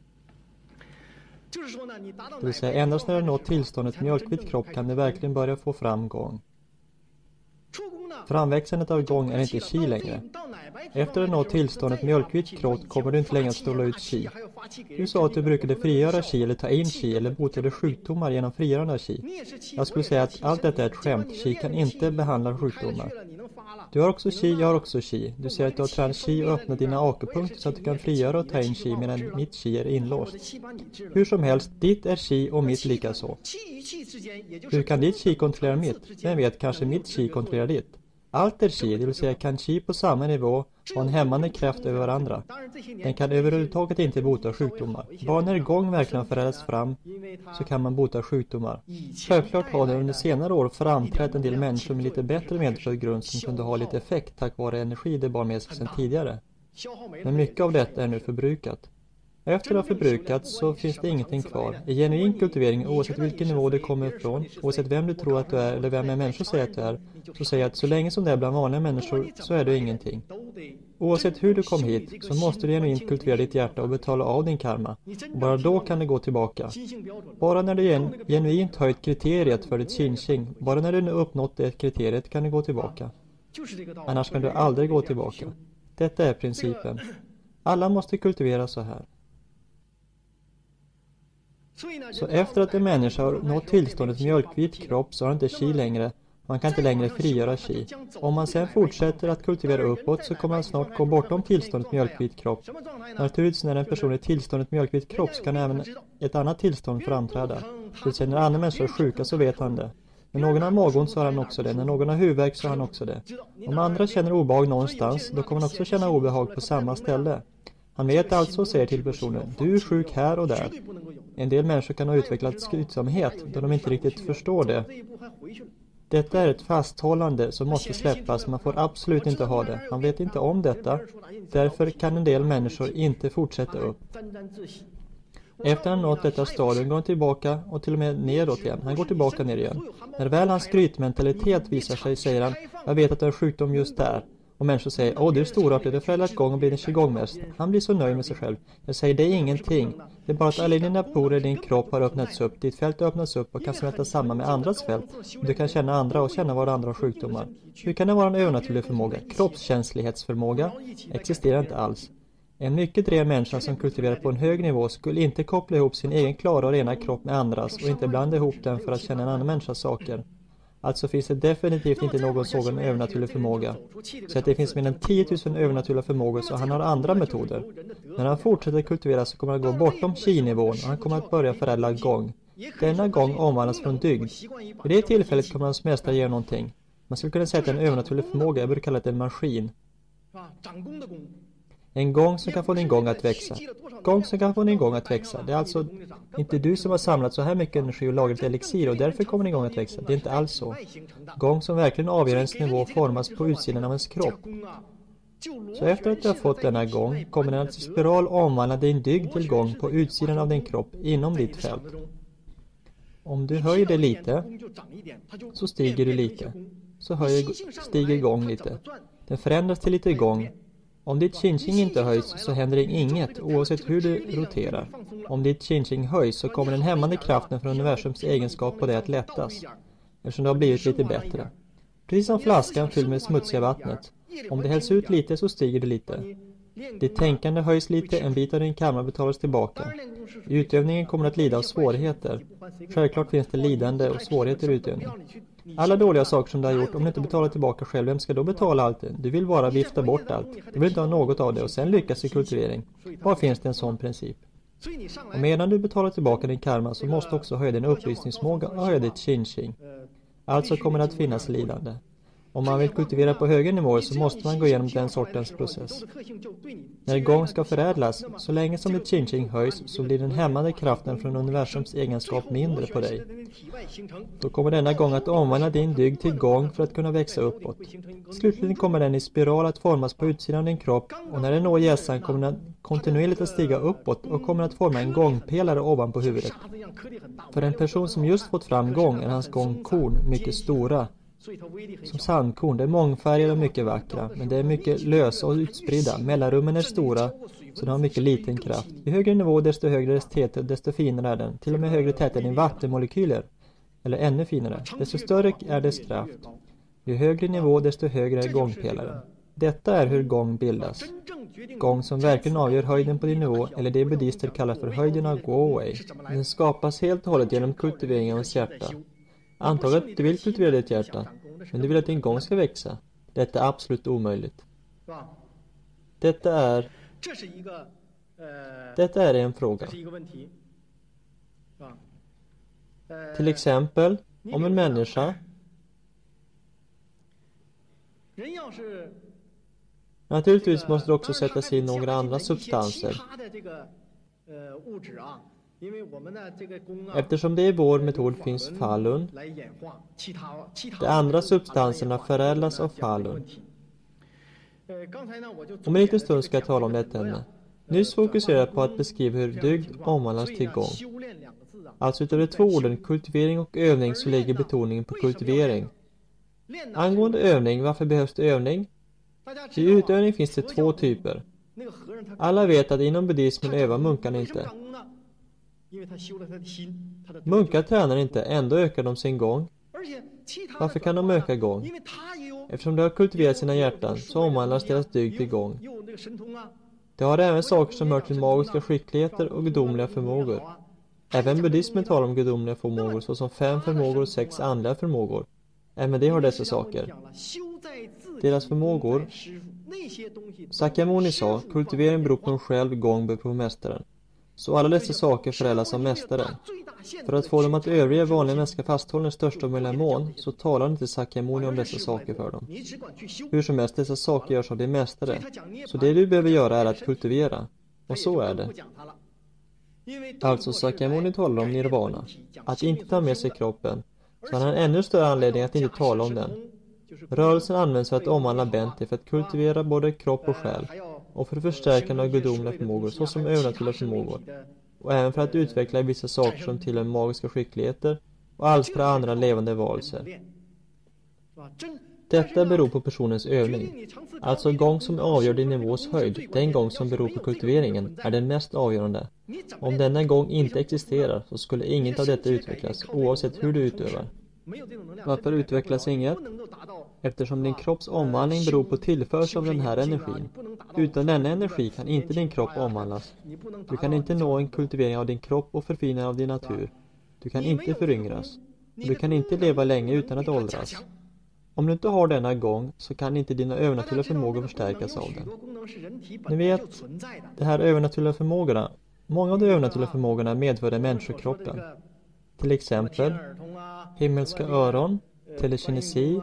Det vill säga endast när du nått tillståndet mjölkvit kropp kan du verkligen börja få framgång. Framväxandet av gång är inte chi längre. Efter att nå tillståndet mjölkvit kropp kommer du inte längre att stråla ut chi. Du sa att du brukade frigöra chi eller ta in chi eller botade sjukdomar genom frigörande av chi. Jag skulle säga att allt detta är ett skämt. Chi kan inte behandla sjukdomar. Du har också chi, jag har också chi. Du säger att du har tränat chi och öppnat dina akupunkter så att du kan frigöra och ta in chi medan mitt chi är inlåst. Hur som helst, ditt är chi och mitt lika så. Hur kan ditt chi kontrollera mitt? Vem vet, kanske mitt chi kontrollerar ditt? Allt är chi, det vill säga kan chi på samma nivå ha en hämmande kraft över varandra. Den kan överhuvudtaget inte bota sjukdomar. Bara när gång verkligen förädlas fram så kan man bota sjukdomar. Självklart har det under senare år framträtt en del människor med lite bättre medfödd grund som kunde ha lite effekt tack vare energi det bar med sig sedan tidigare. Men mycket av detta är nu förbrukat. Efter att ha förbrukats så finns det ingenting kvar. I genuin kultivering, oavsett vilken nivå det kommer ifrån, oavsett vem du tror att du är eller vem en människa säger att du är, så säger jag att så länge som det är bland vanliga människor så är du ingenting. Oavsett hur du kom hit så måste du genuint kultivera ditt hjärta och betala av din karma. Och bara då kan det gå tillbaka. Bara när du gen genuint höjt kriteriet för ditt qingqing, bara när du nu uppnått det kriteriet kan du gå tillbaka. Annars kan du aldrig gå tillbaka. Detta är principen. Alla måste kultivera så här. Så efter att en människa har nått tillståndet mjölkvit kropp så har inte chi längre. Man kan inte längre frigöra chi. Om man sedan fortsätter att kultivera uppåt så kommer man snart gå bortom tillståndet mjölkvit kropp. Naturligtvis när en person är tillståndet mjölkvit kropp så kan även ett annat tillstånd framträda. Det vill säga när andra människor är sjuka så vet han det. När någon har magont så har han också det. När någon har huvudvärk så har han också det. Om andra känner obehag någonstans då kommer han också känna obehag på samma ställe. Han vet alltså och säger till personen, du är sjuk här och där. En del människor kan ha utvecklat skrytsamhet då de inte riktigt förstår det. Detta är ett fasthållande som måste släppas, man får absolut inte ha det. Han vet inte om detta, därför kan en del människor inte fortsätta upp. Efter han nått detta stadium går han tillbaka och till och med neråt igen. Han går tillbaka ner igen. När väl hans skrytmentalitet visar sig säger han, jag vet att du har sjukdom just där. Och människor säger, åh du är storartad, du föräldrat gång och blir en qigongmästare. Han blir så nöjd med sig själv. Jag säger, det är ingenting. Det är bara att alla dina porer i din kropp har öppnats upp. Ditt fält öppnas upp och kan smälta samman med andras fält. Du kan känna andra och känna vad andra har sjukdomar. Hur kan det vara en övernaturlig förmåga? Kroppskänslighetsförmåga existerar inte alls. En mycket ren människa som kultiverar på en hög nivå skulle inte koppla ihop sin egen klara och rena kropp med andras och inte blanda ihop den för att känna en annan människas saker. Alltså finns det definitivt inte någon sådan övernaturlig förmåga. Så att det finns mer än tio tusen övernaturliga förmågor så han har andra metoder. När han fortsätter kultivera så kommer han gå bortom chi-nivån och han kommer att börja förädla gång. Denna gång omvandlas från dygd. I det tillfället kommer hans mästare göra någonting. Man skulle kunna säga att det är en övernaturlig förmåga, jag brukar kalla det en maskin. En gång som kan få din gång att växa. Gång som kan få din gång att växa. Det är alltså inte du som har samlat så här mycket energi och lagrat elixir och därför kommer din gång att växa. Det är inte alls så. Gång som verkligen avgör ens nivå formas på utsidan av ens kropp. Så efter att du har fått denna gång kommer den att i spiral omvandla din dygd till gång på utsidan av din kropp inom ditt fält. Om du höjer det lite så stiger du lite. Så höjer, stiger gång lite. Den förändras till lite gång. Om ditt qingqing inte höjs så händer det inget oavsett hur du roterar. Om ditt qingqing höjs så kommer den hämmande kraften från universums egenskap på det att lättas. Eftersom det har blivit lite bättre. Precis som flaskan fylld med smutsiga vattnet. Om det hälls ut lite så stiger det lite. Ditt tänkande höjs lite, en bit av din karma betalas tillbaka. I utövningen kommer att lida av svårigheter. Självklart finns det lidande och svårigheter i utövningen. Alla dåliga saker som du har gjort, om du inte betalar tillbaka själv, vem ska då betala allt det? Du vill bara vifta bort allt. Du vill inte ha något av det och sen lyckas i kultivering. Var finns det en sån princip? Och medan du betalar tillbaka din karma så måste också höja din upplysningsmåga och höja ditt qingqing. Alltså kommer det att finnas lidande. Om man vill kultivera på högre nivåer så måste man gå igenom den sortens process. När gång ska förädlas, så länge som ditt qing-qing höjs så blir den hämmande kraften från universums egenskap mindre på dig. Då kommer denna gång att omvandla din dygd till gång för att kunna växa uppåt. Slutligen kommer den i spiral att formas på utsidan av din kropp och när den når hjässan kommer den kontinuerligt att stiga uppåt och kommer att forma en gångpelare ovanpå huvudet. För en person som just fått fram gång är hans gångkorn mycket stora. Som sandkorn, det är mångfärgade och mycket vackra, men det är mycket lösa och utspridda. Mellanrummen är stora, så de har mycket liten kraft. Ju högre nivå, desto högre dess täthet, desto finare är den. Till och med högre täthet än vattenmolekyler. Eller ännu finare. Desto större är dess kraft. Ju högre nivå, desto högre är gångpelaren. Detta är hur gång bildas. Gång som verkligen avgör höjden på din nivå, eller det buddister kallar för höjden av Go-Wei. Den skapas helt och hållet genom kultiveringen av hjärta. Antag att du vill kultivera ditt hjärta, men du vill att din gång ska växa. Detta är absolut omöjligt. Detta är... Detta är en fråga. Till exempel, om en människa... Naturligtvis måste du också sätta sig in några andra substanser. Eftersom det i vår metod finns falun, de andra substanserna förädlas av falun. Om en liten stund ska jag tala om detta ämne. Nyss fokuserar jag på att beskriva hur dygd omvandlas till gång. Alltså utav de två orden kultivering och övning så lägger betoningen på kultivering. Angående övning, varför behövs det övning? I utövning finns det två typer. Alla vet att inom buddhismen övar munkarna inte. Munkar tränar inte, ändå ökar de sin gång. Varför kan de öka gång? Eftersom de har kultiverat sina hjärtan så omvandlas deras dygd till gång. De har även saker som hör till magiska skickligheter och gudomliga förmågor. Även buddhismen talar om gudomliga förmågor såsom fem förmågor och sex andliga förmågor. Även de har dessa saker. Deras förmågor. Sakyamuni sa, kultivering beror på en själv, gång beror på mästaren. Så alla dessa saker förädlas av mästaren. För att få dem att övriga vanliga människor fasthålla den största möjliga mån så talar inte Sakyamuni om dessa saker för dem. Hur som helst, dessa saker görs av din mästare. Så det du behöver göra är att kultivera. Och så är det. Alltså Sakyamuni talar om nirvana. Att inte ta med sig kroppen. Så han har en ännu större anledning att inte tala om den. Rörelsen används för att omvandla bente för att kultivera både kropp och själ. Och för att förstärka några gudomliga förmågor såsom övernaturliga förmågor. Och även för att utveckla vissa saker som tillhör magiska skickligheter och alstra andra levande varelser. Detta beror på personens övning. Alltså gång som avgör din nivås höjd, den gång som beror på kultiveringen, är den mest avgörande. Om denna gång inte existerar så skulle inget av detta utvecklas oavsett hur du utövar. Varför utvecklas inget? Eftersom din kropps omvandling beror på tillförsel av den här energin. Utan denna energi kan inte din kropp omvandlas. Du kan inte nå en kultivering av din kropp och förfining av din natur. Du kan inte föryngras. Du kan inte leva länge utan att åldras. Om du inte har denna gång så kan inte dina övernaturliga förmågor förstärkas av den. Ni vet, de här övernaturliga förmågorna, många av de övernaturliga förmågorna medför i människokroppen. Till exempel himmelska öron, telekinesi.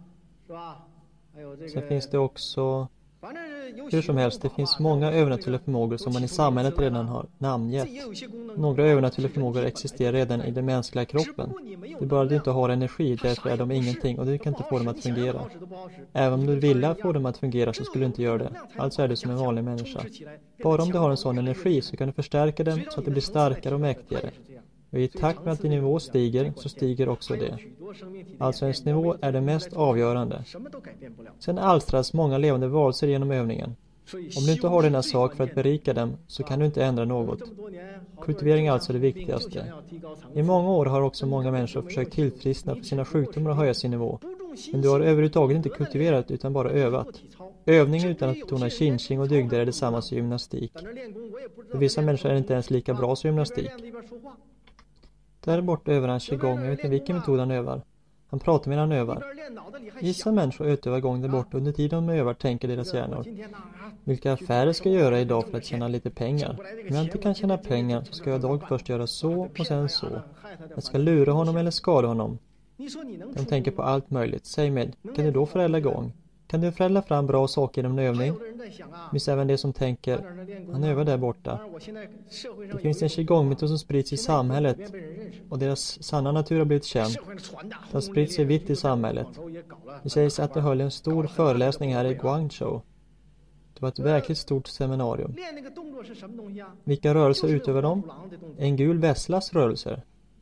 Sen finns det också, hur som helst, det finns många övernaturliga förmågor som man i samhället redan har namngett. Några övernaturliga förmågor existerar redan i den mänskliga kroppen. Det är bara att du inte har energi, därför är de ingenting och du kan inte få dem att fungera. Även om du ville få dem att fungera så skulle du inte göra det. Alltså är du som en vanlig människa. Bara om du har en sån energi så kan du förstärka den så att det blir starkare och mäktigare. Och i takt med att din nivå stiger så stiger också det. Alltså ens nivå är det mest avgörande. Sen alstras många levande varelser genom övningen. Om du inte har denna sak för att berika dem så kan du inte ändra något. Kultivering är alltså det viktigaste. I många år har också många människor försökt tillfriskna för sina sjukdomar och höja sin nivå. Men du har överhuvudtaget inte kultiverat utan bara övat. Övning utan att betona qing-qing och dygder är detsamma som gymnastik. För vissa människor är det inte ens lika bra som gymnastik. Där borta övar han qigong, jag vet inte vilken metod han övar. Han pratar medan han övar. Vissa människor utövar gång där borta under tiden de övar tänker deras hjärnor. Vilka affärer ska jag göra idag för att tjäna lite pengar? Om jag inte kan tjäna pengar så ska jag idag först göra så och sen så. Jag ska lura honom eller skada honom. De tänker på allt möjligt. Säg mig, kan du då förädla igång? Kan du förädla fram bra saker genom en övning? Det finns även de som tänker, han övar där borta. Det finns en qigong-metod som sprids i samhället och deras sanna natur har blivit känd. Det har spritt sig vitt i samhället. Det sägs att de höll en stor föreläsning här i Guangzhou. Det var ett verkligt stort seminarium. Vilka rörelser utövar de? En gul vässlas rörelser.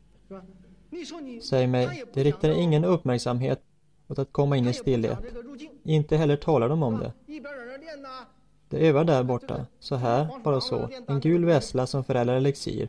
Säg mig, det riktar ingen uppmärksamhet åt att komma in i stillhet. Inte heller talar de om det. De övar där borta, så här, bara så. En gul vässla som föräldrar elixir.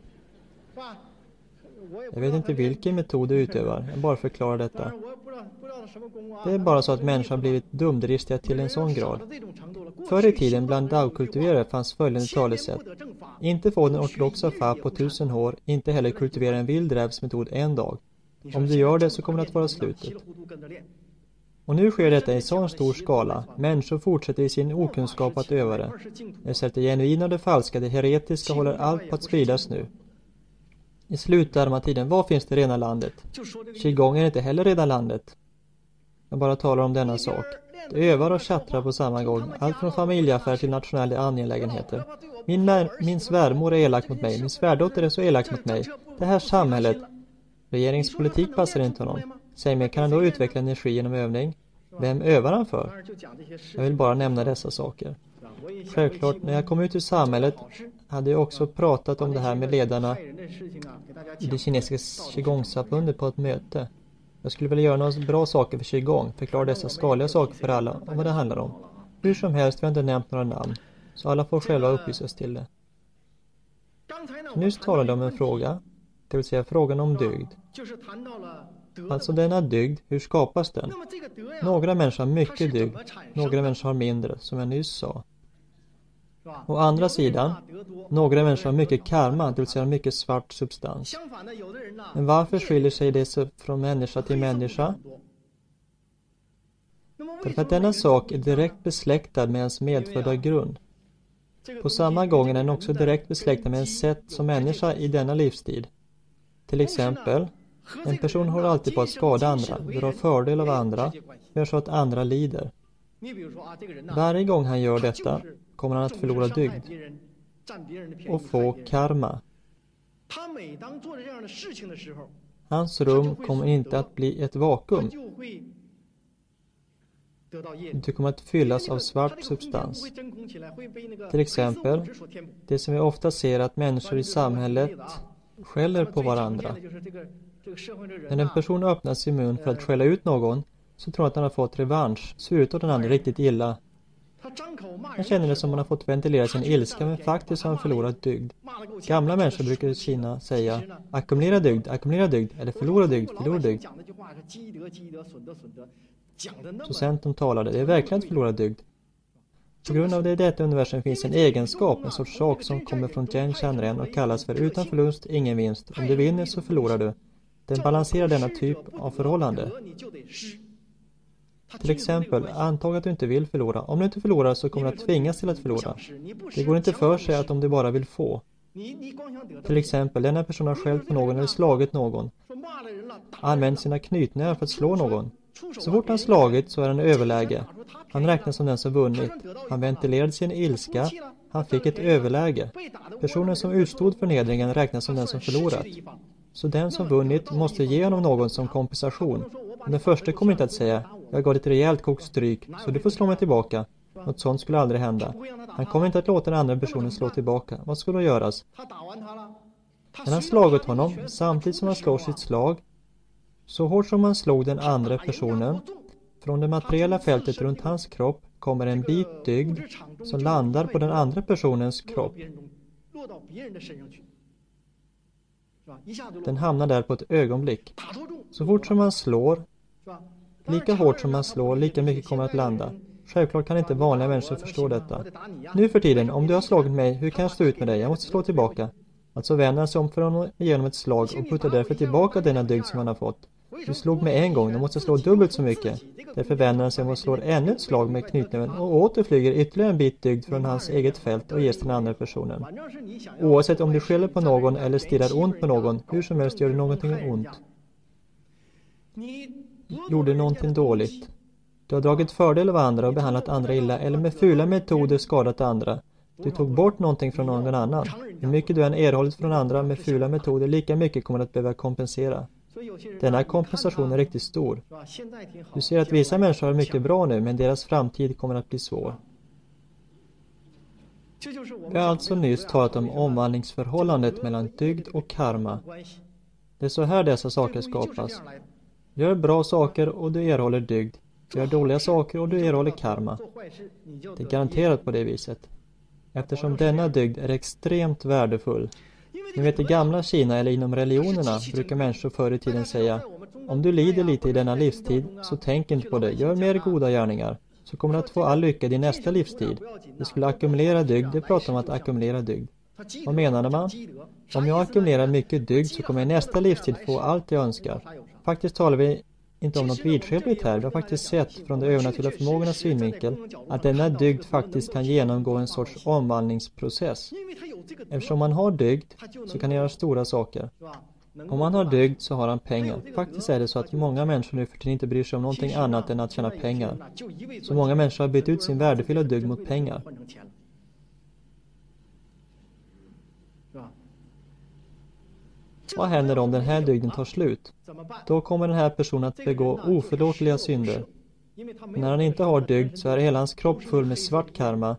Jag vet inte vilken metod de utövar, jag bara förklarar detta. Det är bara så att människor har blivit dumdristiga till en sån grad. Förr i tiden bland Dao-kultiverare fanns följande talesätt. Inte få den ortodoxa fa på tusen år, inte heller kultivera en vild rävs metod en dag. Om du gör det så kommer det att vara slutet. Och nu sker detta i så stor skala. Människor fortsätter i sin okunskap att öva det. Det det genuina och det falska, det heretiska håller allt på att spridas nu. I slutdarmatiden, var finns det rena landet? Qigong är inte heller redan landet. Jag bara talar om denna sak. De övar och tjattrar på samma gång. Allt från familjeaffär till nationella angelägenheter. Min, min svärmor är elak mot mig. Min svärdotter är så elak mot mig. Det här samhället. Regeringspolitik passar inte honom. Säg mig, kan han då utveckla energi genom övning? Vem övar han för? Jag vill bara nämna dessa saker. Självklart, när jag kom ut i samhället hade jag också pratat om det här med ledarna i det kinesiska qigong-samfundet på ett möte. Jag skulle vilja göra några bra saker för qigong, förklara dessa skadliga saker för alla om vad det handlar om. Hur som helst, vi har inte nämnt några namn, så alla får själva upplysas till det. Nyss talade om en fråga, det vill säga frågan om dygd. Alltså denna dygd, hur skapas den? Några människor har mycket dygd, några människor har mindre, som jag nyss sa. Å andra sidan, några människor har mycket karma, det vill säga mycket svart substans. Men varför skiljer sig det från människa till människa? Därför att denna sak är direkt besläktad med ens medfödda grund. På samma gång är den också direkt besläktad med en sätt som människa i denna livstid. Till exempel, en person håller alltid på att skada andra, drar fördel av andra, gör så att andra lider. Varje gång han gör detta kommer han att förlora dygd och få karma. Hans rum kommer inte att bli ett vakuum. Det kommer att fyllas av svart substans. Till exempel, det som vi ofta ser att människor i samhället skäller på varandra. När en person öppnar sin mun för att skälla ut någon så tror han att han har fått revansch, så utåt den andra riktigt illa. Han känner det som man har fått ventilera sin ilska, men faktiskt har han förlorat dygd. Gamla människor brukar i Kina säga ackumulera dygd, ackumulera dygd, eller förlora dygd, förlora dygd. Så sent de talade, det är verkligen att förlora dygd. På grund av det i detta universum finns en egenskap, en sorts sak som kommer från Chen Shanren och kallas för utan förlust, ingen vinst. Om du vinner så förlorar du. Den balanserar denna typ av förhållande. Till exempel, antag att du inte vill förlora. Om du inte förlorar så kommer du att tvingas till att förlora. Det går inte för sig att om du bara vill få. Till exempel, denna person har skällt på någon eller slagit någon. Använder sina knytnävar för att slå någon. Så fort han slagit så är han överläge. Han räknas som den som vunnit. Han ventilerade sin ilska. Han fick ett överläge. Personen som utstod förnedringen räknas som den som förlorat. Så den som vunnit måste ge honom någon som kompensation. Den första kommer inte att säga, jag gav ett rejält kokstryk, så du får slå mig tillbaka. Något sånt skulle aldrig hända. Han kommer inte att låta den andra personen slå tillbaka. Vad skulle göras? När han slagit honom, samtidigt som han slår sitt slag, så hårt som han slog den andra personen, från det materiella fältet runt hans kropp kommer en bit dygd som landar på den andra personens kropp. Den hamnar där på ett ögonblick. Så fort som man slår, lika hårt som man slår, lika mycket kommer att landa. Självklart kan inte vanliga människor förstå detta. Nu för tiden, om du har slagit mig, hur kan jag stå ut med dig? Jag måste slå tillbaka. Alltså vänder han sig om för honom genom ett slag och puttar därför tillbaka denna dygd som han har fått. Du slog mig en gång, du måste slå dubbelt så mycket. Därför vänder han sig om och slår ännu ett slag med knytnäven och återflyger ytterligare en bit dygd från hans eget fält och ges till den andra personen. Oavsett om du skäller på någon eller stirrar ont på någon, hur som helst gör du någonting ont. gjorde någonting dåligt. Du har dragit fördel av andra och behandlat andra illa eller med fula metoder skadat andra. Du tog bort någonting från någon annan. Hur mycket du än erhållit från andra med fula metoder, lika mycket kommer att behöva kompensera. Denna kompensation är riktigt stor. Du ser att vissa människor har mycket bra nu, men deras framtid kommer att bli svår. Vi har alltså nyss talat om omvandlingsförhållandet mellan dygd och karma. Det är så här dessa saker skapas. Gör bra saker och du erhåller dygd. Gör dåliga saker och du erhåller karma. Det är garanterat på det viset. Eftersom denna dygd är extremt värdefull. Ni vet, i gamla Kina eller inom religionerna brukar människor förr i tiden säga: om du lider lite i denna livstid, så tänk inte på det. Gör mer goda gärningar, så kommer du att få all lycka i nästa livstid. Du skulle ackumulera dygd, det pratar om att ackumulera dygd. Vad menade man? Om jag ackumulerar mycket dygd så kommer jag i nästa livstid få allt jag önskar. Faktiskt talar vi inte om något vidskepligt här. Vi har faktiskt sett från de övernaturliga förmågornas synvinkel att denna dygd faktiskt kan genomgå en sorts omvandlingsprocess. Eftersom man har dygd så kan man göra stora saker. Om man har dygd så har han pengar. Faktiskt är det så att många människor nu för tiden inte bryr sig om någonting annat än att tjäna pengar. Så många människor har bytt ut sin värdefulla dygd mot pengar. Vad händer om den här dygden tar slut? Då kommer den här personen att begå oförlåtliga synder. När han inte har dygd så är hela hans kropp full med svart karma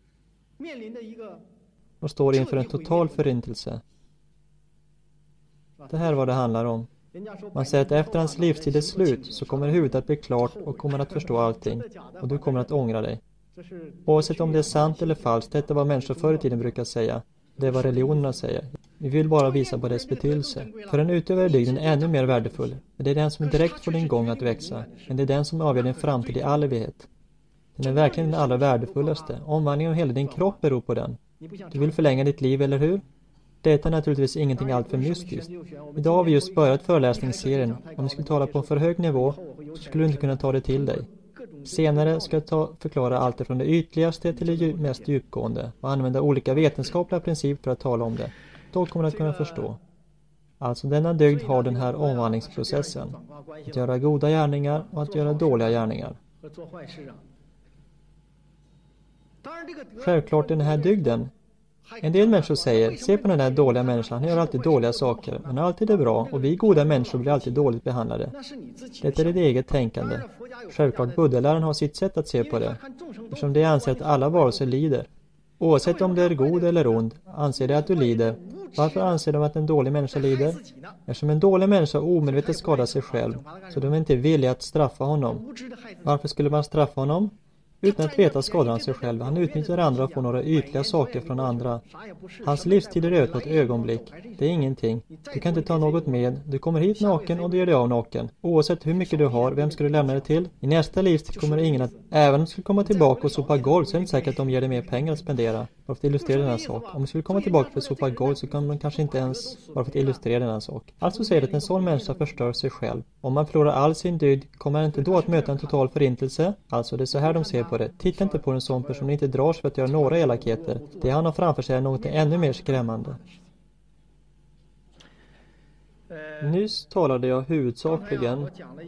och står inför en total förintelse. Det här är vad det handlar om. Man säger att efter hans livstid är slut så kommer huvudet att bli klart och kommer att förstå allting. Och du kommer att ångra dig. Oavsett om det är sant eller falskt, detta är vad människor förr i tiden brukar säga. Det är vad religionerna säger. Vi vill bara visa på dess betydelse. För en utövare dygden är ännu mer värdefull. Men det är den som direkt får din gång att växa. Men det är den som avgör din framtid i all evighet. Den är verkligen den allra värdefullaste. Omvandlingen av hela din kropp beror på den. Du vill förlänga ditt liv, eller hur? Det är naturligtvis ingenting allt för mystiskt. Idag har vi just börjat föreläsningsserien. Om vi skulle tala på en för hög nivå så skulle du inte kunna ta det till dig. Senare ska jag ta, förklara allt från det ytligaste till det mest djupgående och använda olika vetenskapliga principer för att tala om det. Då kommer du att kunna förstå. Alltså denna dygd har den här omvandlingsprocessen. Att göra goda gärningar och att göra dåliga gärningar. Självklart den här dygden. En del människor säger: se på den här dåliga människan, han gör alltid dåliga saker, men alltid är bra, och vi goda människor blir alltid dåligt behandlade. Det är ditt eget tänkande. Självklart Buddha-läraren har sitt sätt att se på det, eftersom det anser att alla varelser lider. Oavsett om det är god eller ond, anser de att du lider. Varför anser de att en dålig människa lider? Eftersom en dålig människa omedvetet skadar sig själv, så de är inte villiga att straffa honom. Varför skulle man straffa honom? Utan att veta skadar han sig själv. Han utnyttjar andra och får några ytliga saker från andra. Hans livstid är över på ett ögonblick. Det är ingenting. Du kan inte ta något med. Du kommer hit naken och du gör dig av naken. Oavsett hur mycket du har, vem ska du lämna det till? I nästa livstid kommer ingen att... Även om du skulle komma tillbaka och sopa golv så är det inte säkert att de ger dig mer pengar att spendera. Bara för att illustrera den här sak. Om du skulle komma tillbaka för att sopa golv så kan man kanske inte ens... Bara för att illustrera den här sak. Alltså säger det att en sån människa förstör sig själv. Om man förlorar all sin dygd, kommer han inte då att möta en total förintelse? Alltså det är så här de ser på det. Titta inte på en sån person som inte drar sig för att göra några elakheter. Det han har framför sig är något ännu mer skrämmande. Nyss talade jag huvudsakligen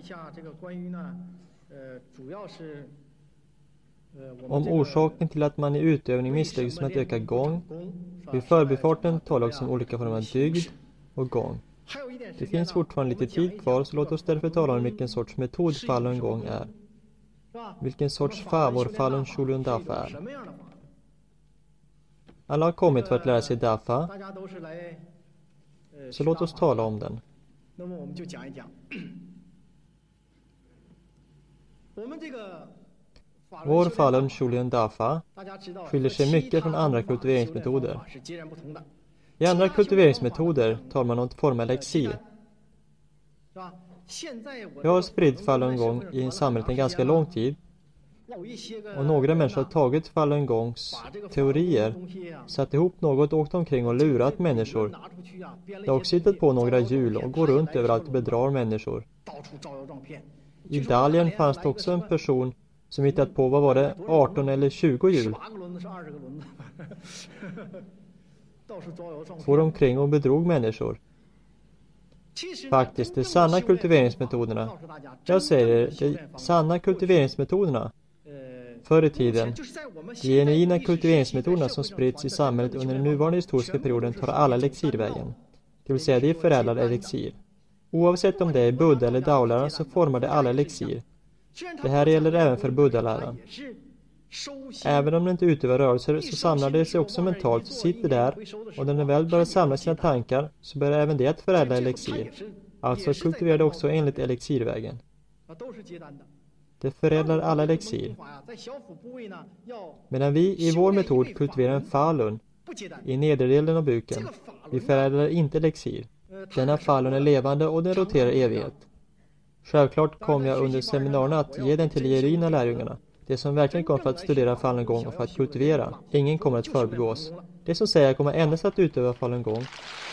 om orsaken till att man i utövning misslyckas med att öka gång. Vid förbifarten talar jag om olika former av dygd och gång. Det finns fortfarande lite tid kvar, så låt oss därför tala om vilken sorts metod Falun Gong är. Vilken sorts favor Falun Shulian Dafa är. Alla har kommit för att lära sig Dafa. Så låt oss tala om den. Vår Falun Shulian Dafa skiljer sig mycket från andra kultiveringsmetoder. I andra kultiveringsmetoder tar man något form av elixir. Jag har spritt Falun Gong i samhället en ganska lång tid. Och några människor har tagit Falun Gongs teorier, satt ihop något och åkt omkring och lurat människor. De har också hittat på några hjul och går runt överallt och bedrar människor. I Dalien fanns det också en person som hittat på, vad var det, arton eller tjugo hjul. For omkring och bedrog människor. Faktiskt, de sanna kultiveringsmetoderna. Jag säger de sanna kultiveringsmetoderna. Förr i tiden, de genuina kultiveringsmetoderna som sprids i samhället under den nuvarande historiska perioden tar alla elixirvägen. Det vill säga de förädlar elixir. Oavsett om det är Buddha eller Daoläran så formar det alla elixir. Det här gäller även för Buddha-läran. Även om de inte utövar rörelser så samlar det sig också mentalt, sitter där och när de väl börjar samla sina tankar så börjar även det att förädla elixir. Alltså kultiverar det också enligt elixirvägen. Det förädlar alla elixir. Medan vi i vår metod kultiverar en falun i nederdelen av buken. Vi förädlar inte elixir. Denna falun är levande och den roterar evighet. Självklart kommer jag under seminarierna att ge den till de genuina lärjungarna. Det som verkligen kommer för att studera falungong och för att kultivera. Ingen kommer att förbegås. Det som säger kommer endast att utöva falungong.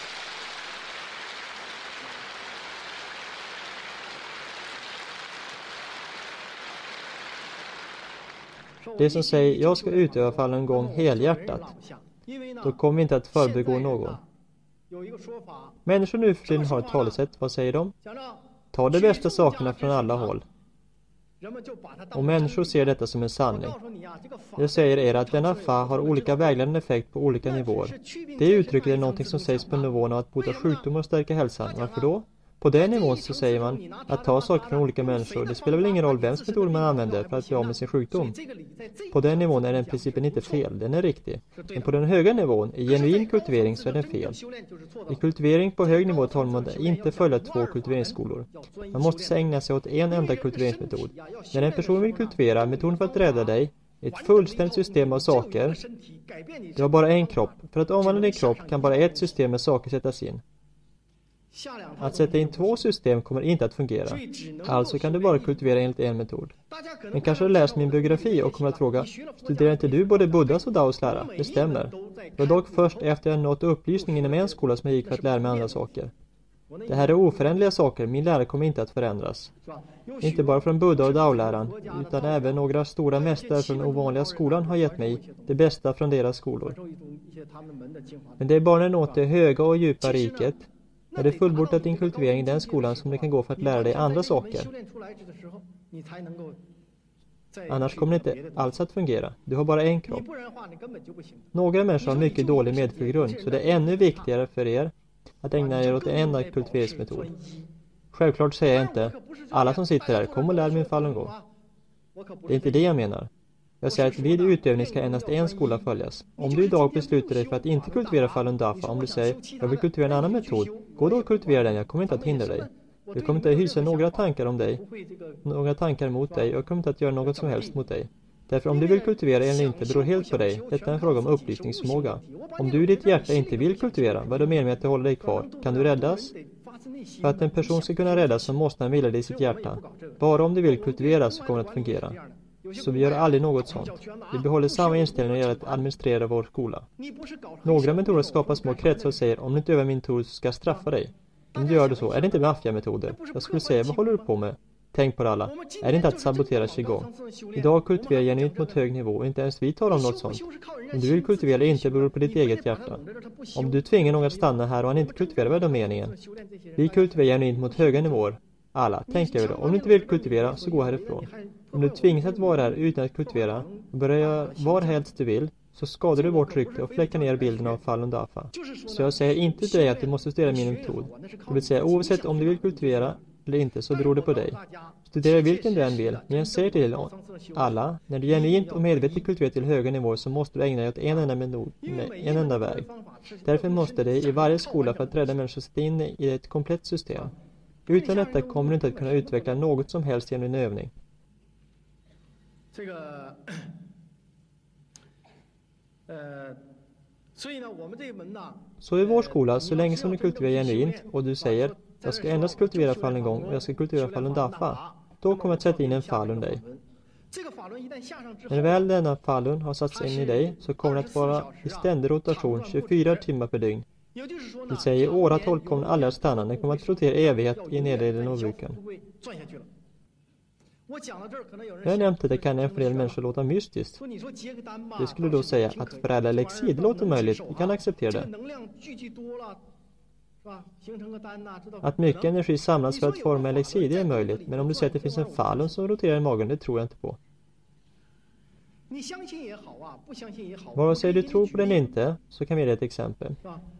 Det som säger jag ska utöva falungong helhjärtat. Då kommer vi inte att förbegå någon. Människor nu för tiden har ett talesätt. Vad säger de? Ta de bästa sakerna från alla håll. Och människor ser detta som en sanning. Jag säger er att denna fa har olika vägledande effekt på olika nivåer. Det uttrycket är någonting som sägs på nivån av att bota sjukdomar och stärka hälsan. Varför då? På den nivån så säger man att ta saker från olika människor. Det spelar väl ingen roll vems metod man använder för att bli av med sin sjukdom. På den nivån är den principen inte fel, den är riktig. Men på den höga nivån, i genuin kultivering, så är den fel. I kultivering på hög nivå tar man inte följa två kultiveringsskolor. Man måste ägna sig åt en enda kultiveringsmetod. När en person vill kultivera, metoden för att rädda dig, ett fullständigt system av saker. Du har bara en kropp. För att omvandla din kropp kan bara ett system med saker sättas in. Att sätta in två system kommer inte att fungera. Alltså kan du bara kultivera enligt en metod. Men kanske har du läst min biografi och kommer att fråga: studerar inte du både Buddhas och Daos lära? Det stämmer. Det var dock först efter jag nått upplysning inom en skola som jag gick för att lära mig andra saker. Det här är oföränderliga saker, min lära kommer inte att förändras. Inte bara från Buddha och Dao-läran, utan även några stora mästare från den ovanliga skolan har gett mig det bästa från deras skolor. Men det är bara när något det höga och djupa riket. När det är fullbordat din kultivering i den skolan som det kan gå för att lära dig andra saker. Annars kommer det inte alls att fungera. Du har bara en kropp. Några människor har mycket dålig medförgrund, så det är ännu viktigare för er att ägna er åt en enda kultiveringsmetod. Självklart säger jag inte, alla som sitter här, kom och lär mig falungong. Det är inte det jag menar. Jag säger att vid utövning ska endast en skola följas. Om du idag beslutar dig för att inte kultivera Falun Dafa, om du säger, jag vill kultivera en annan metod, gå då och kultivera den, jag kommer inte att hindra dig. Jag kommer inte att hysa några tankar om dig, några tankar mot dig, jag kommer inte att göra något som helst mot dig. Därför om du vill kultivera eller inte beror helt på dig. Detta är en fråga om upplysningsförmåga. Om du i ditt hjärta inte vill kultivera, vad är det menar med att du håller dig kvar? Kan du räddas? För att en person ska kunna räddas så måste han vilja det i sitt hjärta. Bara om du vill kultivera så kommer det att fungera. Så vi gör aldrig något sånt. Vi behåller samma inställning när det gäller att administrera vår skola. Några metoder skapar små kretsar och säger, om du inte övar min metod så ska jag straffa dig. Om du gör det så, är det inte maffiametoder. Jag skulle säga, vad håller du på med? Tänk på det alla. Är det inte att sabotera qigong? Idag kultiverar jag genuint mot hög nivå och inte ens vi talar om något sånt. Om du vill kultivera eller inte beror på ditt eget hjärta. Om du tvingar någon att stanna här och han inte kultiverar, vad är då meningen? Vi kultiverar genuint mot höga nivåer. Alla, tänk över det. Om du inte vill kultivera så gå härifrån. Om du tvingas att vara här utan att kultivera och börja var helst du vill så skadar du vårt rykte och fläckar ner bilden av Falun Dafa. Så jag säger inte till dig att du måste studera min metod. Det vill säga oavsett om du vill kultivera eller inte så beror det på dig. Studera vilken du än vill, men jag säger till alla, när du genuint och medvetet kultiverar till höga nivåer så måste du ägna dig åt en enda metod, en enda väg. Därför måste det i varje skola för att rädda människor sätta in i ett komplett system. Utan detta kommer du inte att kunna utveckla något som helst genom din övning. Så i vår skola, så länge som du kultiverar genuint och du säger jag ska endast kultivera falungong och jag ska kultivera Falun Dafa, då kommer jag att sätta in en falun dig. När väl denna falun har satts in i dig så kommer det att vara i ständig rotation tjugofyra timmar per dygn. Det säger i åratal kommer den aldrig att stanna, den kommer att rotera evighet i nederdelen av buken. När jag nämnt det kan en för del människor låta mystiskt. Det skulle då säga att förädla elixir, det låter möjligt, vi kan acceptera det. Att mycket energi samlas för att forma elixir, det är möjligt. Men om du säger att det finns en falun som roterar i magen, det tror jag inte på. Vare sig du tror på den inte, så kan vi ge ett exempel.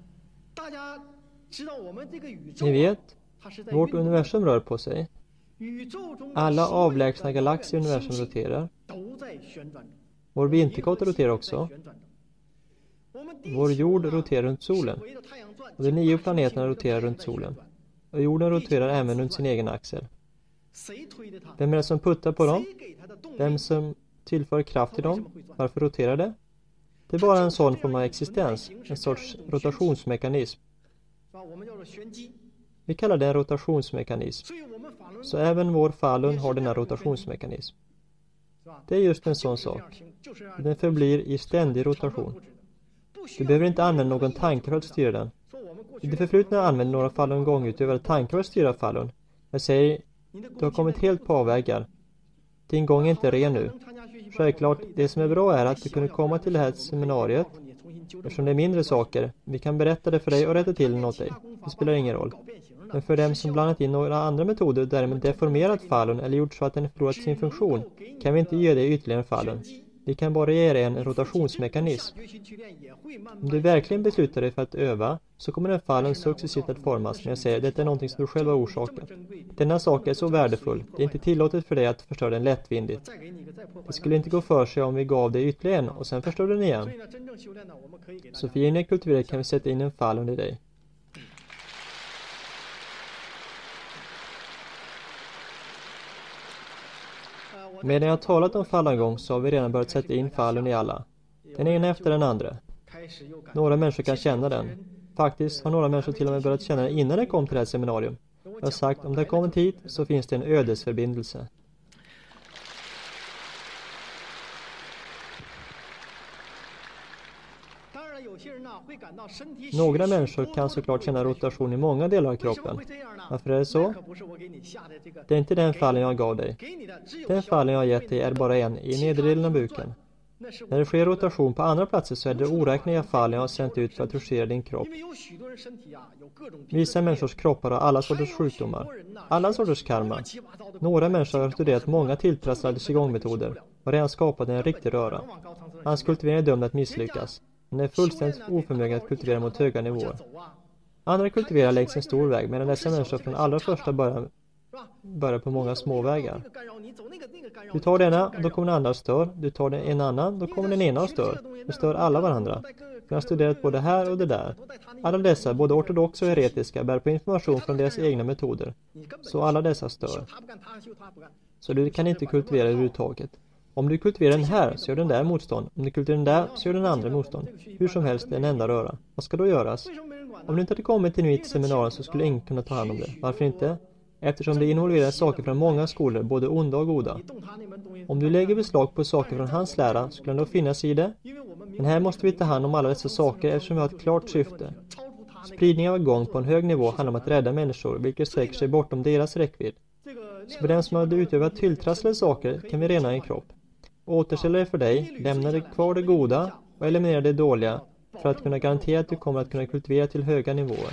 Ni vet, vårt universum rör på sig. Alla avlägsna galaxer i universum roterar. Vår vinterkott roterar också. Vår jord roterar runt solen. Och de nio planeterna roterar runt solen. Och jorden roterar även runt sin egen axel. Vem är det som puttar på dem? Vem som tillför kraft till dem? Varför roterar det? Det är bara en sån form av existens. En sorts rotationsmekanism. Vi kallar det en rotationsmekanism. Så även vår falun har denna rotationsmekanism. Det är just en sån sak. Den förblir i ständig rotation. Du behöver inte använda någon tanke för att styra den. I det förflutna använde några falun gång utöver tankar för att styra falun. Jag säger, du har kommit helt på avvägar. Din gång är inte ren nu. Självklart, det som är bra är att du kunde komma till det här seminariet. Eftersom det är mindre saker, vi kan berätta det för dig och rätta till den åt dig. Det spelar ingen roll. Men för dem som blandat in några andra metoder och därmed deformerat falun eller gjort så att den förlorat sin funktion, kan vi inte ge dig ytterligare falun. Vi kan bara ge dig en rotationsmekanism. Om du verkligen beslutar dig för att öva, så kommer den falun successivt att formas. Men jag säger, detta är någonting som du själv har orsakat. Denna sak är så värdefull. Det är inte tillåtet för dig att förstöra den lättvindigt. Det skulle inte gå för sig om vi gav dig ytterligare en och sen förstör den igen. Så för genial kultiverare kan vi sätta in en falun i dig. Medan jag har talat om falungång så har vi redan börjat sätta in falun i alla. Den ena efter den andra. Några människor kan känna den. Faktiskt har några människor till och med börjat känna den innan det kom till det här seminarium. Jag har sagt, om det har kommit hit så finns det en ödesförbindelse. Några människor kan såklart känna rotation i många delar av kroppen. Varför är det så? Det är inte den fallen jag gav dig. Den fallen jag har gett dig är bara en i nedre delen av buken. När det sker rotation på andra platser så är det oräkneliga fallen jag har sänt ut för att rotera din kropp. Vissa människors kroppar har alla sorters sjukdomar. Alla sorters karma. Några människor har studerat många tilltrasslade qigong-metoder och redan skapat en riktig röra. Hans kultivering är dömd att misslyckas. Men är fullständigt oförmögen att kultivera mot höga nivåer. Andra kultiverar längs en stor väg medan dessa människor från allra första början börjar på många små vägar. Du tar den ena, då kommer den andra och stör. Du tar den en annan, då kommer den ena och stör. De stör alla varandra. Vi har studerat både här och det där. Alla dessa, både ortodoxa och heretiska, bär på information från deras egna metoder. Så alla dessa stör. Så du kan inte kultivera överhuvudtaget. Om du kultiverar den här så gör den där motstånd. Om du kultiverar den där så gör den andra motstånd. Hur som helst, det är en enda röra. Vad ska då göras? Om du inte hade kommit till mitt seminarium så skulle ingen kunna ta hand om det. Varför inte? Eftersom det involverar saker från många skolor, både onda och goda. Om du lägger beslag på saker från hans lära, skulle den då finnas i det? Men här måste vi ta hand om alla dessa saker eftersom vi har ett klart syfte. Spridning av gång på en hög nivå handlar om att rädda människor, vilket sträcker sig bortom deras räckvidd. Så för den som har utövat tilltrasslade saker kan vi rena en kropp. Återställa det för dig, lämna det kvar det goda och eliminera det dåliga för att kunna garantera att du kommer att kunna kultivera till höga nivåer.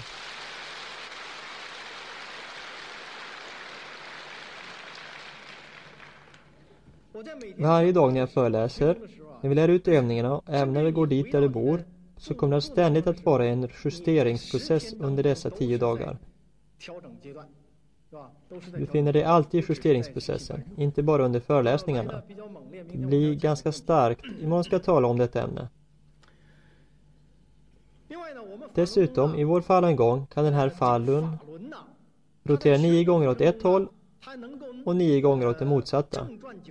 Varje dag när jag föreläser, när vi lär ut övningarna och även när vi går dit där du bor, så kommer det ständigt att vara en justeringsprocess under dessa tio dagar. Du finner dig alltid i justeringsprocessen, inte bara under föreläsningarna. Det blir ganska starkt. Imorgon ska jag tala om detta ämne. Dessutom, i vår falungång kan den här falun rotera nio gånger åt ett håll och nio gånger åt det motsatta.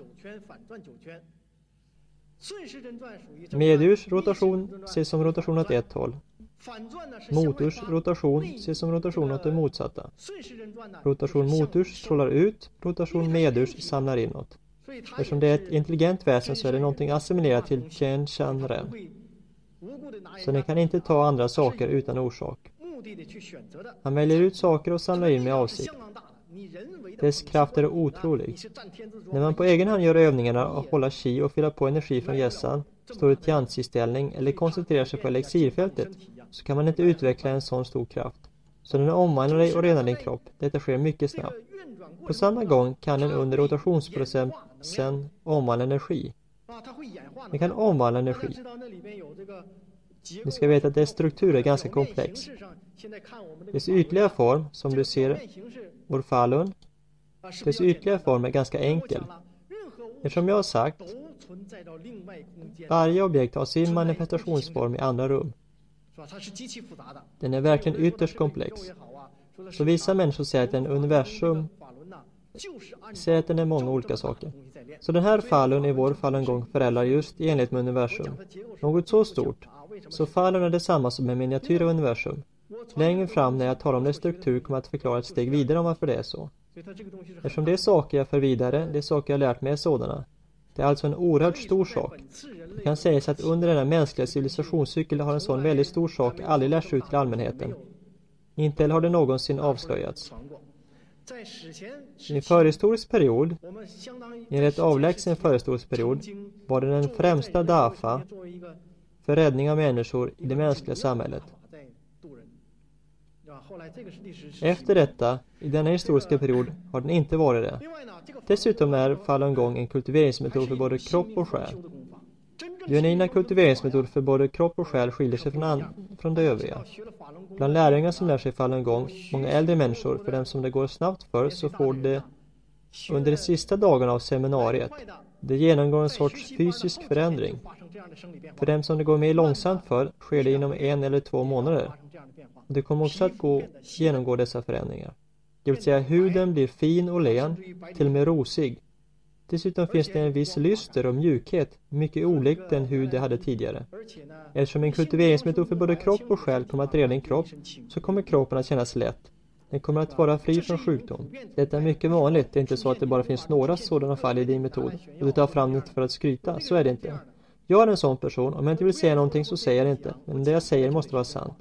Medurs rotation ses som rotation åt ett håll. Moturs rotation ses som rotation åt det motsatta. Rotation moturs strålar ut, rotation medurs samlar inåt. Eftersom det är ett intelligent väsen så är det någonting assimilerat till Chen Shan Ren. Så den kan inte ta andra saker utan orsak. Han väljer ut saker och samlar in med avsikt. Dess kraft är otrolig. När man på egen hand gör övningarna och håller chi och fyller på energi från gässan, står i tianzi-ställning eller koncentrerar sig på elixirfältet, så kan man inte utveckla en sån stor kraft. Så den omvandlar dig och renar din kropp. Detta sker mycket snabbt. På samma gång kan den under rotationsprocessen omvandla energi. Den kan omvandla energi. Ni ska veta att dess struktur är ganska komplex. Dess ytliga form, som du ser, vår falun, dess ytliga form är ganska enkel. Eftersom jag har sagt, varje objekt har sin manifestationsform i andra rum. Den är verkligen ytterst komplex. Så vissa människor säger att den universum säger att den är många olika saker. Så den här falun i vår falungång föräldrar just i enlighet med universum. Något så stort. Så falun är detsamma som en miniatyr av universum. Längre fram när jag talar om dess struktur kommer jag att förklara ett steg vidare om varför det är så. Eftersom det är saker jag för vidare, det är saker jag lärt mig är sådana. Det är alltså en oerhört stor sak. Det kan sägas att under denna mänskliga civilisationscykel har en sån väldigt stor sak aldrig lärts ut till allmänheten. Inte heller har det någonsin avslöjats. I en förhistorisk period, i en rätt avlägsen förhistorisk period, var det den främsta dafa för räddning av människor i det mänskliga samhället. Efter detta, i denna historiska period, har den inte varit det. Dessutom är falungong en kultiveringsmetod för både kropp och själ. Genuina kultiveringsmetod för både kropp och själ skiljer sig från, an- från det övriga. Bland lärjungar som lär sig falungong, många äldre människor, för dem som det går snabbt för, så får det under de sista dagarna av seminariet. Det genomgår en sorts fysisk förändring. För dem som det går mer långsamt för, sker det inom en eller två månader. Och det kommer också att gå, genomgå dessa förändringar. Det vill säga huden blir fin och len, till och med rosig. Dessutom finns det en viss lyster och mjukhet, mycket olikt den hud det hade tidigare. Eftersom en kultiveringsmetod för både kropp och själ kommer att rena din kropp, så kommer kroppen att kännas lätt. Den kommer att vara fri från sjukdom. Detta är mycket vanligt, det är inte så att det bara finns några sådana fall i din metod. Och du tar fram det för att skryta, så är det inte. Jag är en sån person, om jag inte vill säga någonting så säger jag det inte. Men det jag säger måste vara sant.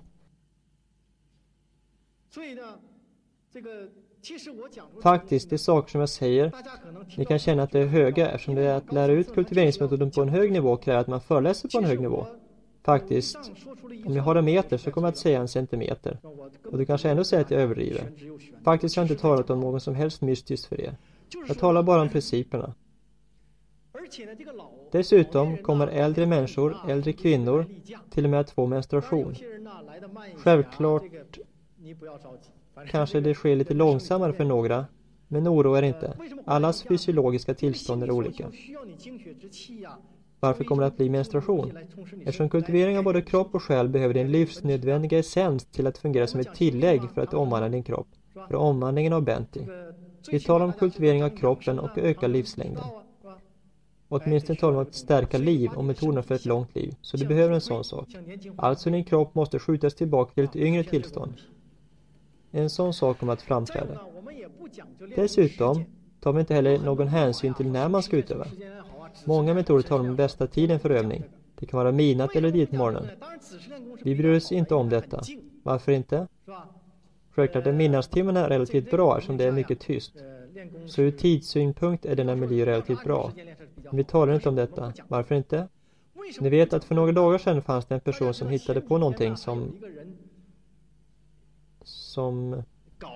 Faktiskt, det är saker som jag säger. Ni kan känna att det är höga eftersom det är att lära ut kultiveringsmetoden på en hög nivå kräver att man föreläser på en hög nivå. Faktiskt, om jag har en meter så kommer jag att säga en centimeter. Och du kanske ändå säger att jag överdriver. Faktiskt har jag inte talat om någon som helst mystiskt för er. Jag talar bara om principerna. Dessutom kommer äldre människor, äldre kvinnor, till och med att få menstruation. Självklart kanske det sker lite långsammare för några, men oroa er inte. Allas fysiologiska tillstånd är olika. Varför kommer det att bli menstruation? Eftersom kultivering av både kropp och själ behöver din livsnödvändiga essens till att fungera som ett tillägg för att omvandla din kropp. För omvandlingen av Benti. Vi talar om kultivering av kroppen och öka livslängden. Åtminstone talar om att stärka liv och metoder för ett långt liv. Så du behöver en sån sak. Alltså din kropp måste skjutas tillbaka till ett yngre tillstånd. En sån sak kommer att framträda. Dessutom tar vi inte heller någon hänsyn till när man ska utöva. Många metoder talar om bästa tiden för övning. Det kan vara midnatt eller dit morgonen. Vi bryr oss inte om detta. Varför inte? Självklart är midnattstimmarna relativt bra eftersom det är mycket tyst. Så ur tidssynpunkt är denna miljö relativt bra. Men vi talar inte om detta. Varför inte? Ni vet att för några dagar sedan fanns det en person som hittade på någonting som som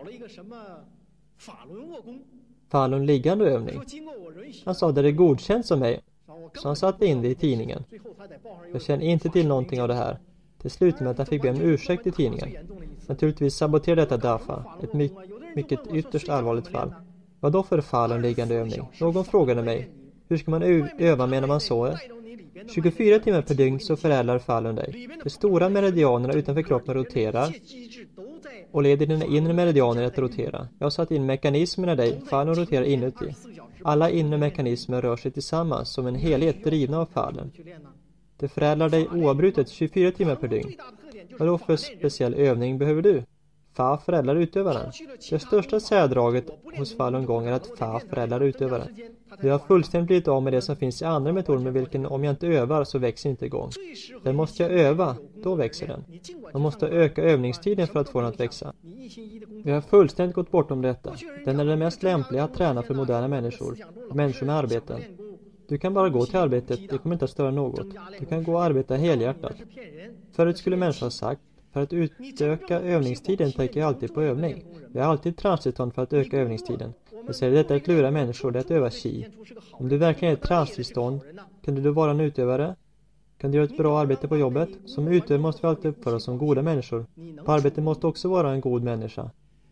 falun liggande övning. Han sa att det är godkänt som mig, så han satte in det i tidningen. Jag känner inte till någonting av det här. Det slutade med att han fick be om ursäkt i tidningen. Naturligtvis saboterade detta Dafa, ett my- mycket ytterst allvarligt fall. Vad då för falun liggande övning? Någon frågade mig, hur ska man ö- öva medan man sover? tjugofyra timmar per dygn så förädlar falun dig. De stora meridianerna utanför kroppen roterar och leder dina inre meridianer att rotera. Jag har satt in mekanismerna i dig, falun roterar inuti. Alla inre mekanismer rör sig tillsammans som en helhet drivna av falun. Det förädlar dig oavbrutet tjugofyra timmar per dygn. Vad då för speciell övning behöver du? Fa förädlar utövaren. Det största särdraget hos falungong är att Fa förädlar utövaren. Det har fullständigt blivit av med det som finns i andra metoder med vilken om jag inte övar så växer inte igång. Den måste jag öva, då växer den. Man måste öka övningstiden för att få den att växa. Vi har fullständigt gått bort om detta. Den är det mest lämpliga att träna för moderna människor. Människor med arbeten. Du kan bara gå till arbetet, det kommer inte att störa något. Du kan gå och arbeta helhjärtat. Förut skulle människor ha sagt, För att utöka övningstiden tänker jag alltid på övning. Vi har alltid transtillstånd för att öka övningstiden. Jag säger detta är att lura människor, det är att öva qi. Om du verkligen är ett transtillstånd, kan du då vara en utövare? Kan du göra ett bra arbete på jobbet? Som utövare måste vi alltid uppföra oss som goda människor. På arbetet måste också vara en god människa.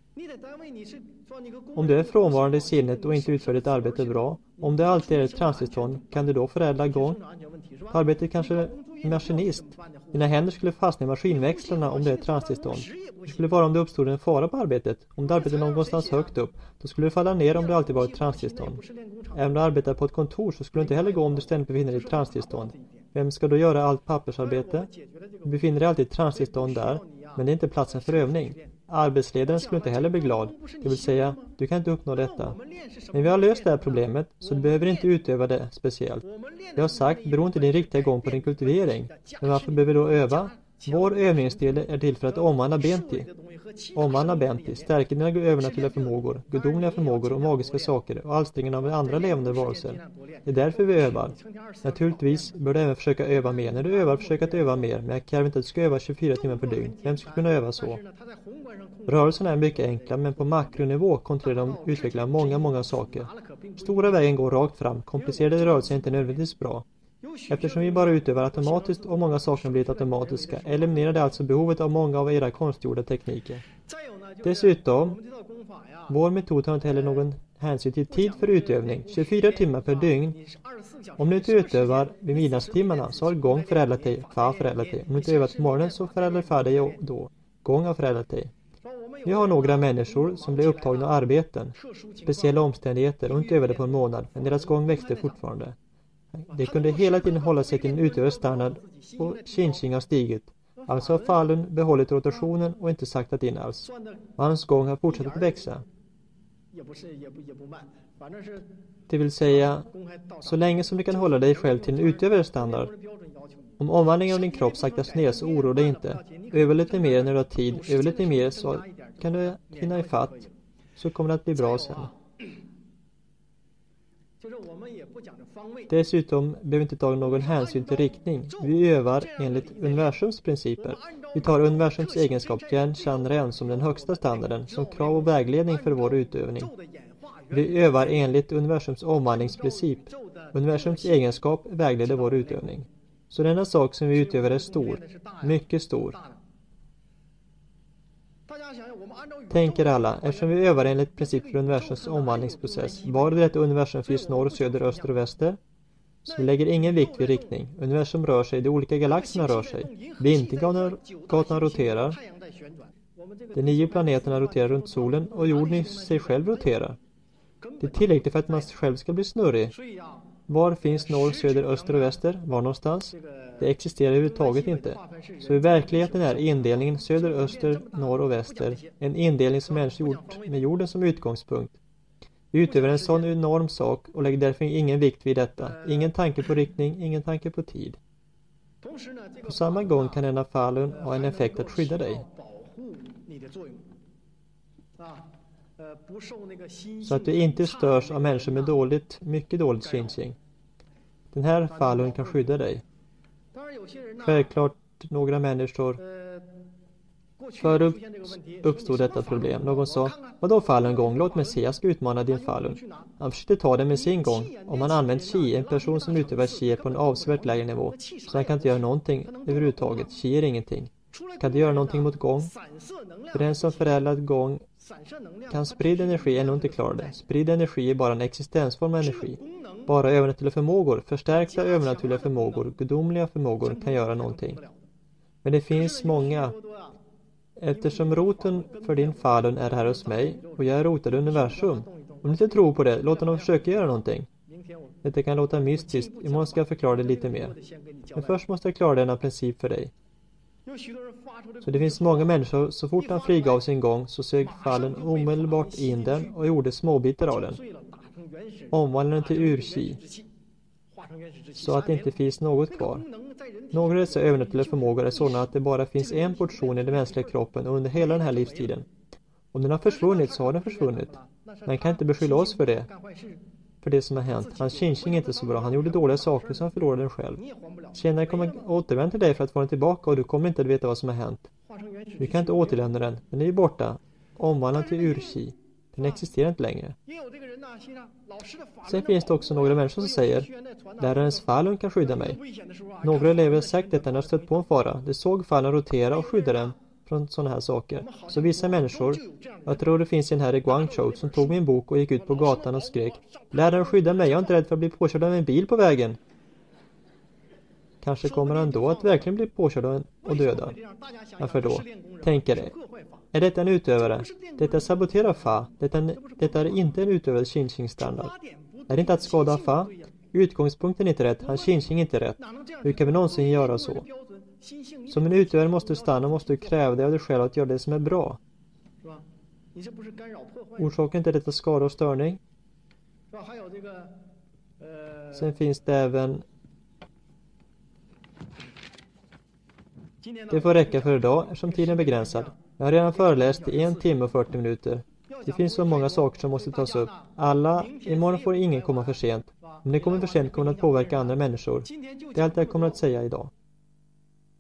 Om du är frånvarande i sinnet och inte utför ditt arbete bra, om det alltid är ett transtillstånd, kan du då förädla gång? På arbetet kanske en maskinist. Dina händer skulle fastna i maskinväxlarna om det är ett transtillstånd. Det skulle vara om det uppstod en fara på arbetet. Om du arbetar någonstans högt upp, då skulle du falla ner om det alltid var ett transtillstånd. Även om du arbetar på ett kontor så skulle det inte heller gå om du ständigt befinner dig i ett transtillstånd. Vem ska då göra allt pappersarbete? Du befinner dig alltid i ett transtillstånd där, men det är inte platsen för övning. Arbetsledaren skulle inte heller bli glad, det vill säga, du kan inte uppnå detta. Men vi har löst det här problemet, så du behöver inte utöva det speciellt. Jag har sagt, beror inte din riktiga gång på din kultivering. Men varför behöver du då öva? Vår övningsdel är till för att omvandla Benti. Omvandla Benti, stärker dina övernaturliga förmågor, gudomliga förmågor och magiska saker och alstringen av andra levande varelser. Det är därför vi övar. Naturligtvis bör du även försöka öva mer. När du övar, försök att öva mer, men jag kräver inte att du ska öva tjugofyra timmar per dygn. Vem skulle kunna öva så? Rörelserna är mycket enkla, men på makronivå kontrollerar de utvecklar många, många saker. Stora vägen går rakt fram, komplicerade rörelser är inte nödvändigtvis bra. Eftersom vi bara utövar automatiskt och många saker blir automatiska, eliminerar det alltså behovet av många av era konstgjorda tekniker. Dessutom, vår metod tar inte heller någon hänsyn till tid för utövning, tjugofyra timmar per dygn. Om du inte utövar vid midnattstimmarna så har gång förädlat dig, fa förädlat dig. Om du inte övat på morgonen så förädlar fa dig då, gång har förädlat dig. Vi har några människor som blir upptagna av arbeten, speciella omständigheter och inte övade på en månad, men deras gång växte fortfarande. De kunde hela tiden hålla sig till en utövarstandard och Qinqing har stigit. Alltså har Falun behållit rotationen och inte saktat in alls. Och hans gång har fortsatt att växa. Det vill säga, så länge som du kan hålla dig själv till en utövarstandard. Om omvandlingen av din kropp saktas ner så oroar dig inte. Öva lite mer när du har tid, öva lite mer så kan du hinna ifatt. Så kommer det att bli bra sen. Dessutom behöver vi inte ta någon hänsyn till riktning. Vi övar enligt universums principer. Vi tar universums egenskap Yen Shan Ren som den högsta standarden, som krav och vägledning för vår utövning. Vi övar enligt universums omvandlingsprincip. Universums egenskap vägleder vår utövning. Så denna sak som vi utövar är stor, mycket stor. Tänker alla, eftersom vi övar enligt princip för universums omvandlingsprocess, var det ett universum finns norr, söder, öster och väster? Så vi lägger ingen vikt vid riktning. Universum rör sig, de olika galaxerna rör sig. Vintergatan roterar. De nio planeterna roterar runt solen och jorden i sig själv roterar. Det är tillräckligt för att man själv ska bli snurrig. Var finns norr, söder, öster och väster? Var någonstans? Det existerar överhuvudtaget inte. Så i verkligheten är indelningen söder, öster, norr och väster en indelning som är gjort med jorden som utgångspunkt. Vi utövar en sån enorm sak och lägger därför ingen vikt vid detta. Ingen tanke på riktning, ingen tanke på tid. På samma gång kan denna Falun ha en effekt att skydda dig. Så att du inte störs av människor med dåligt, mycket dåligt Qinqing. Den här Falun kan skydda dig. Självklart några människor. Förr uppstod detta problem. Någon sa, vadå Falun gång? Låt mig se, jag ska utmana din Falun. Han försökte ta det med sin gång. Om man använt qi, en person som utövar qi är på en avsevärt lägre nivå. Så han kan inte göra någonting överhuvudtaget. Qi är ingenting. Kan du göra någonting mot gång? För den som förädlat gång kan sprida energi ännu inte klara det. Sprida energi är bara en existensform av energi. Bara övernaturliga förmågor, förstärkta övernaturliga förmågor, gudomliga förmågor kan göra någonting. Men det finns många. Eftersom roten för din Falun är här hos mig och jag är rotad i universum. Om du inte tror på det, låt honom försöka göra någonting. Det kan låta mystiskt, imorgon ska jag förklara det lite mer. Men först måste jag klara denna princip för dig. Så det finns många människor, så fort han frigav sin gång så sög Falun omedelbart in den och gjorde småbitar av den. Omvandlade den till urqi. Så att det inte finns något kvar. Några av dessa övernaturliga förmågor är sådana att det bara finns en portion i den mänskliga kroppen under hela den här livstiden. Om den har försvunnit så har den försvunnit. Man kan inte beskylla oss för det. För det som har hänt. Hans Qinqing är inte så bra. Han gjorde dåliga saker så han förlorade den själv. Senare kommer återvända till dig för att få den tillbaka och du kommer inte att veta vad som har hänt. Vi kan inte återlämna den, den är ju borta. Omvandlad till urki. Den existerar inte längre. Sen finns det också några människor som säger lärarens Falun kan skydda mig. Några elever har sagt detta när de stött på en fara. De såg Falun rotera och skydda dem från sådana här saker. Så vissa människor, jag tror det finns en här i Guangzhou som tog min bok och gick ut på gatan och skrek läraren skydda mig, jag är inte rädd för att bli påkörd av en bil på vägen. Kanske kommer han då att verkligen bli påkörd och döda. Varför då? Tänker det. Är detta en utövare? Detta saboterar Fa. Detta, detta är inte en utövare Xinqing standard. Är det inte att skada Fa? Utgångspunkten är inte rätt. Han Xinqing inte rätt. Hur kan vi någonsin göra så? Som en utövare måste du stanna och måste du kräva dig av dig själv att göra det som är bra. Orsaken till detta skada och störning. Sen finns det även det får räcka för idag eftersom tiden är begränsad. Jag har redan föreläst i en timme och fyrtio minuter. Det finns så många saker som måste tas upp. Alla, imorgon får ingen komma för sent. Om det kommer för sent kommer det att påverka andra människor. Det är allt jag kommer att säga idag.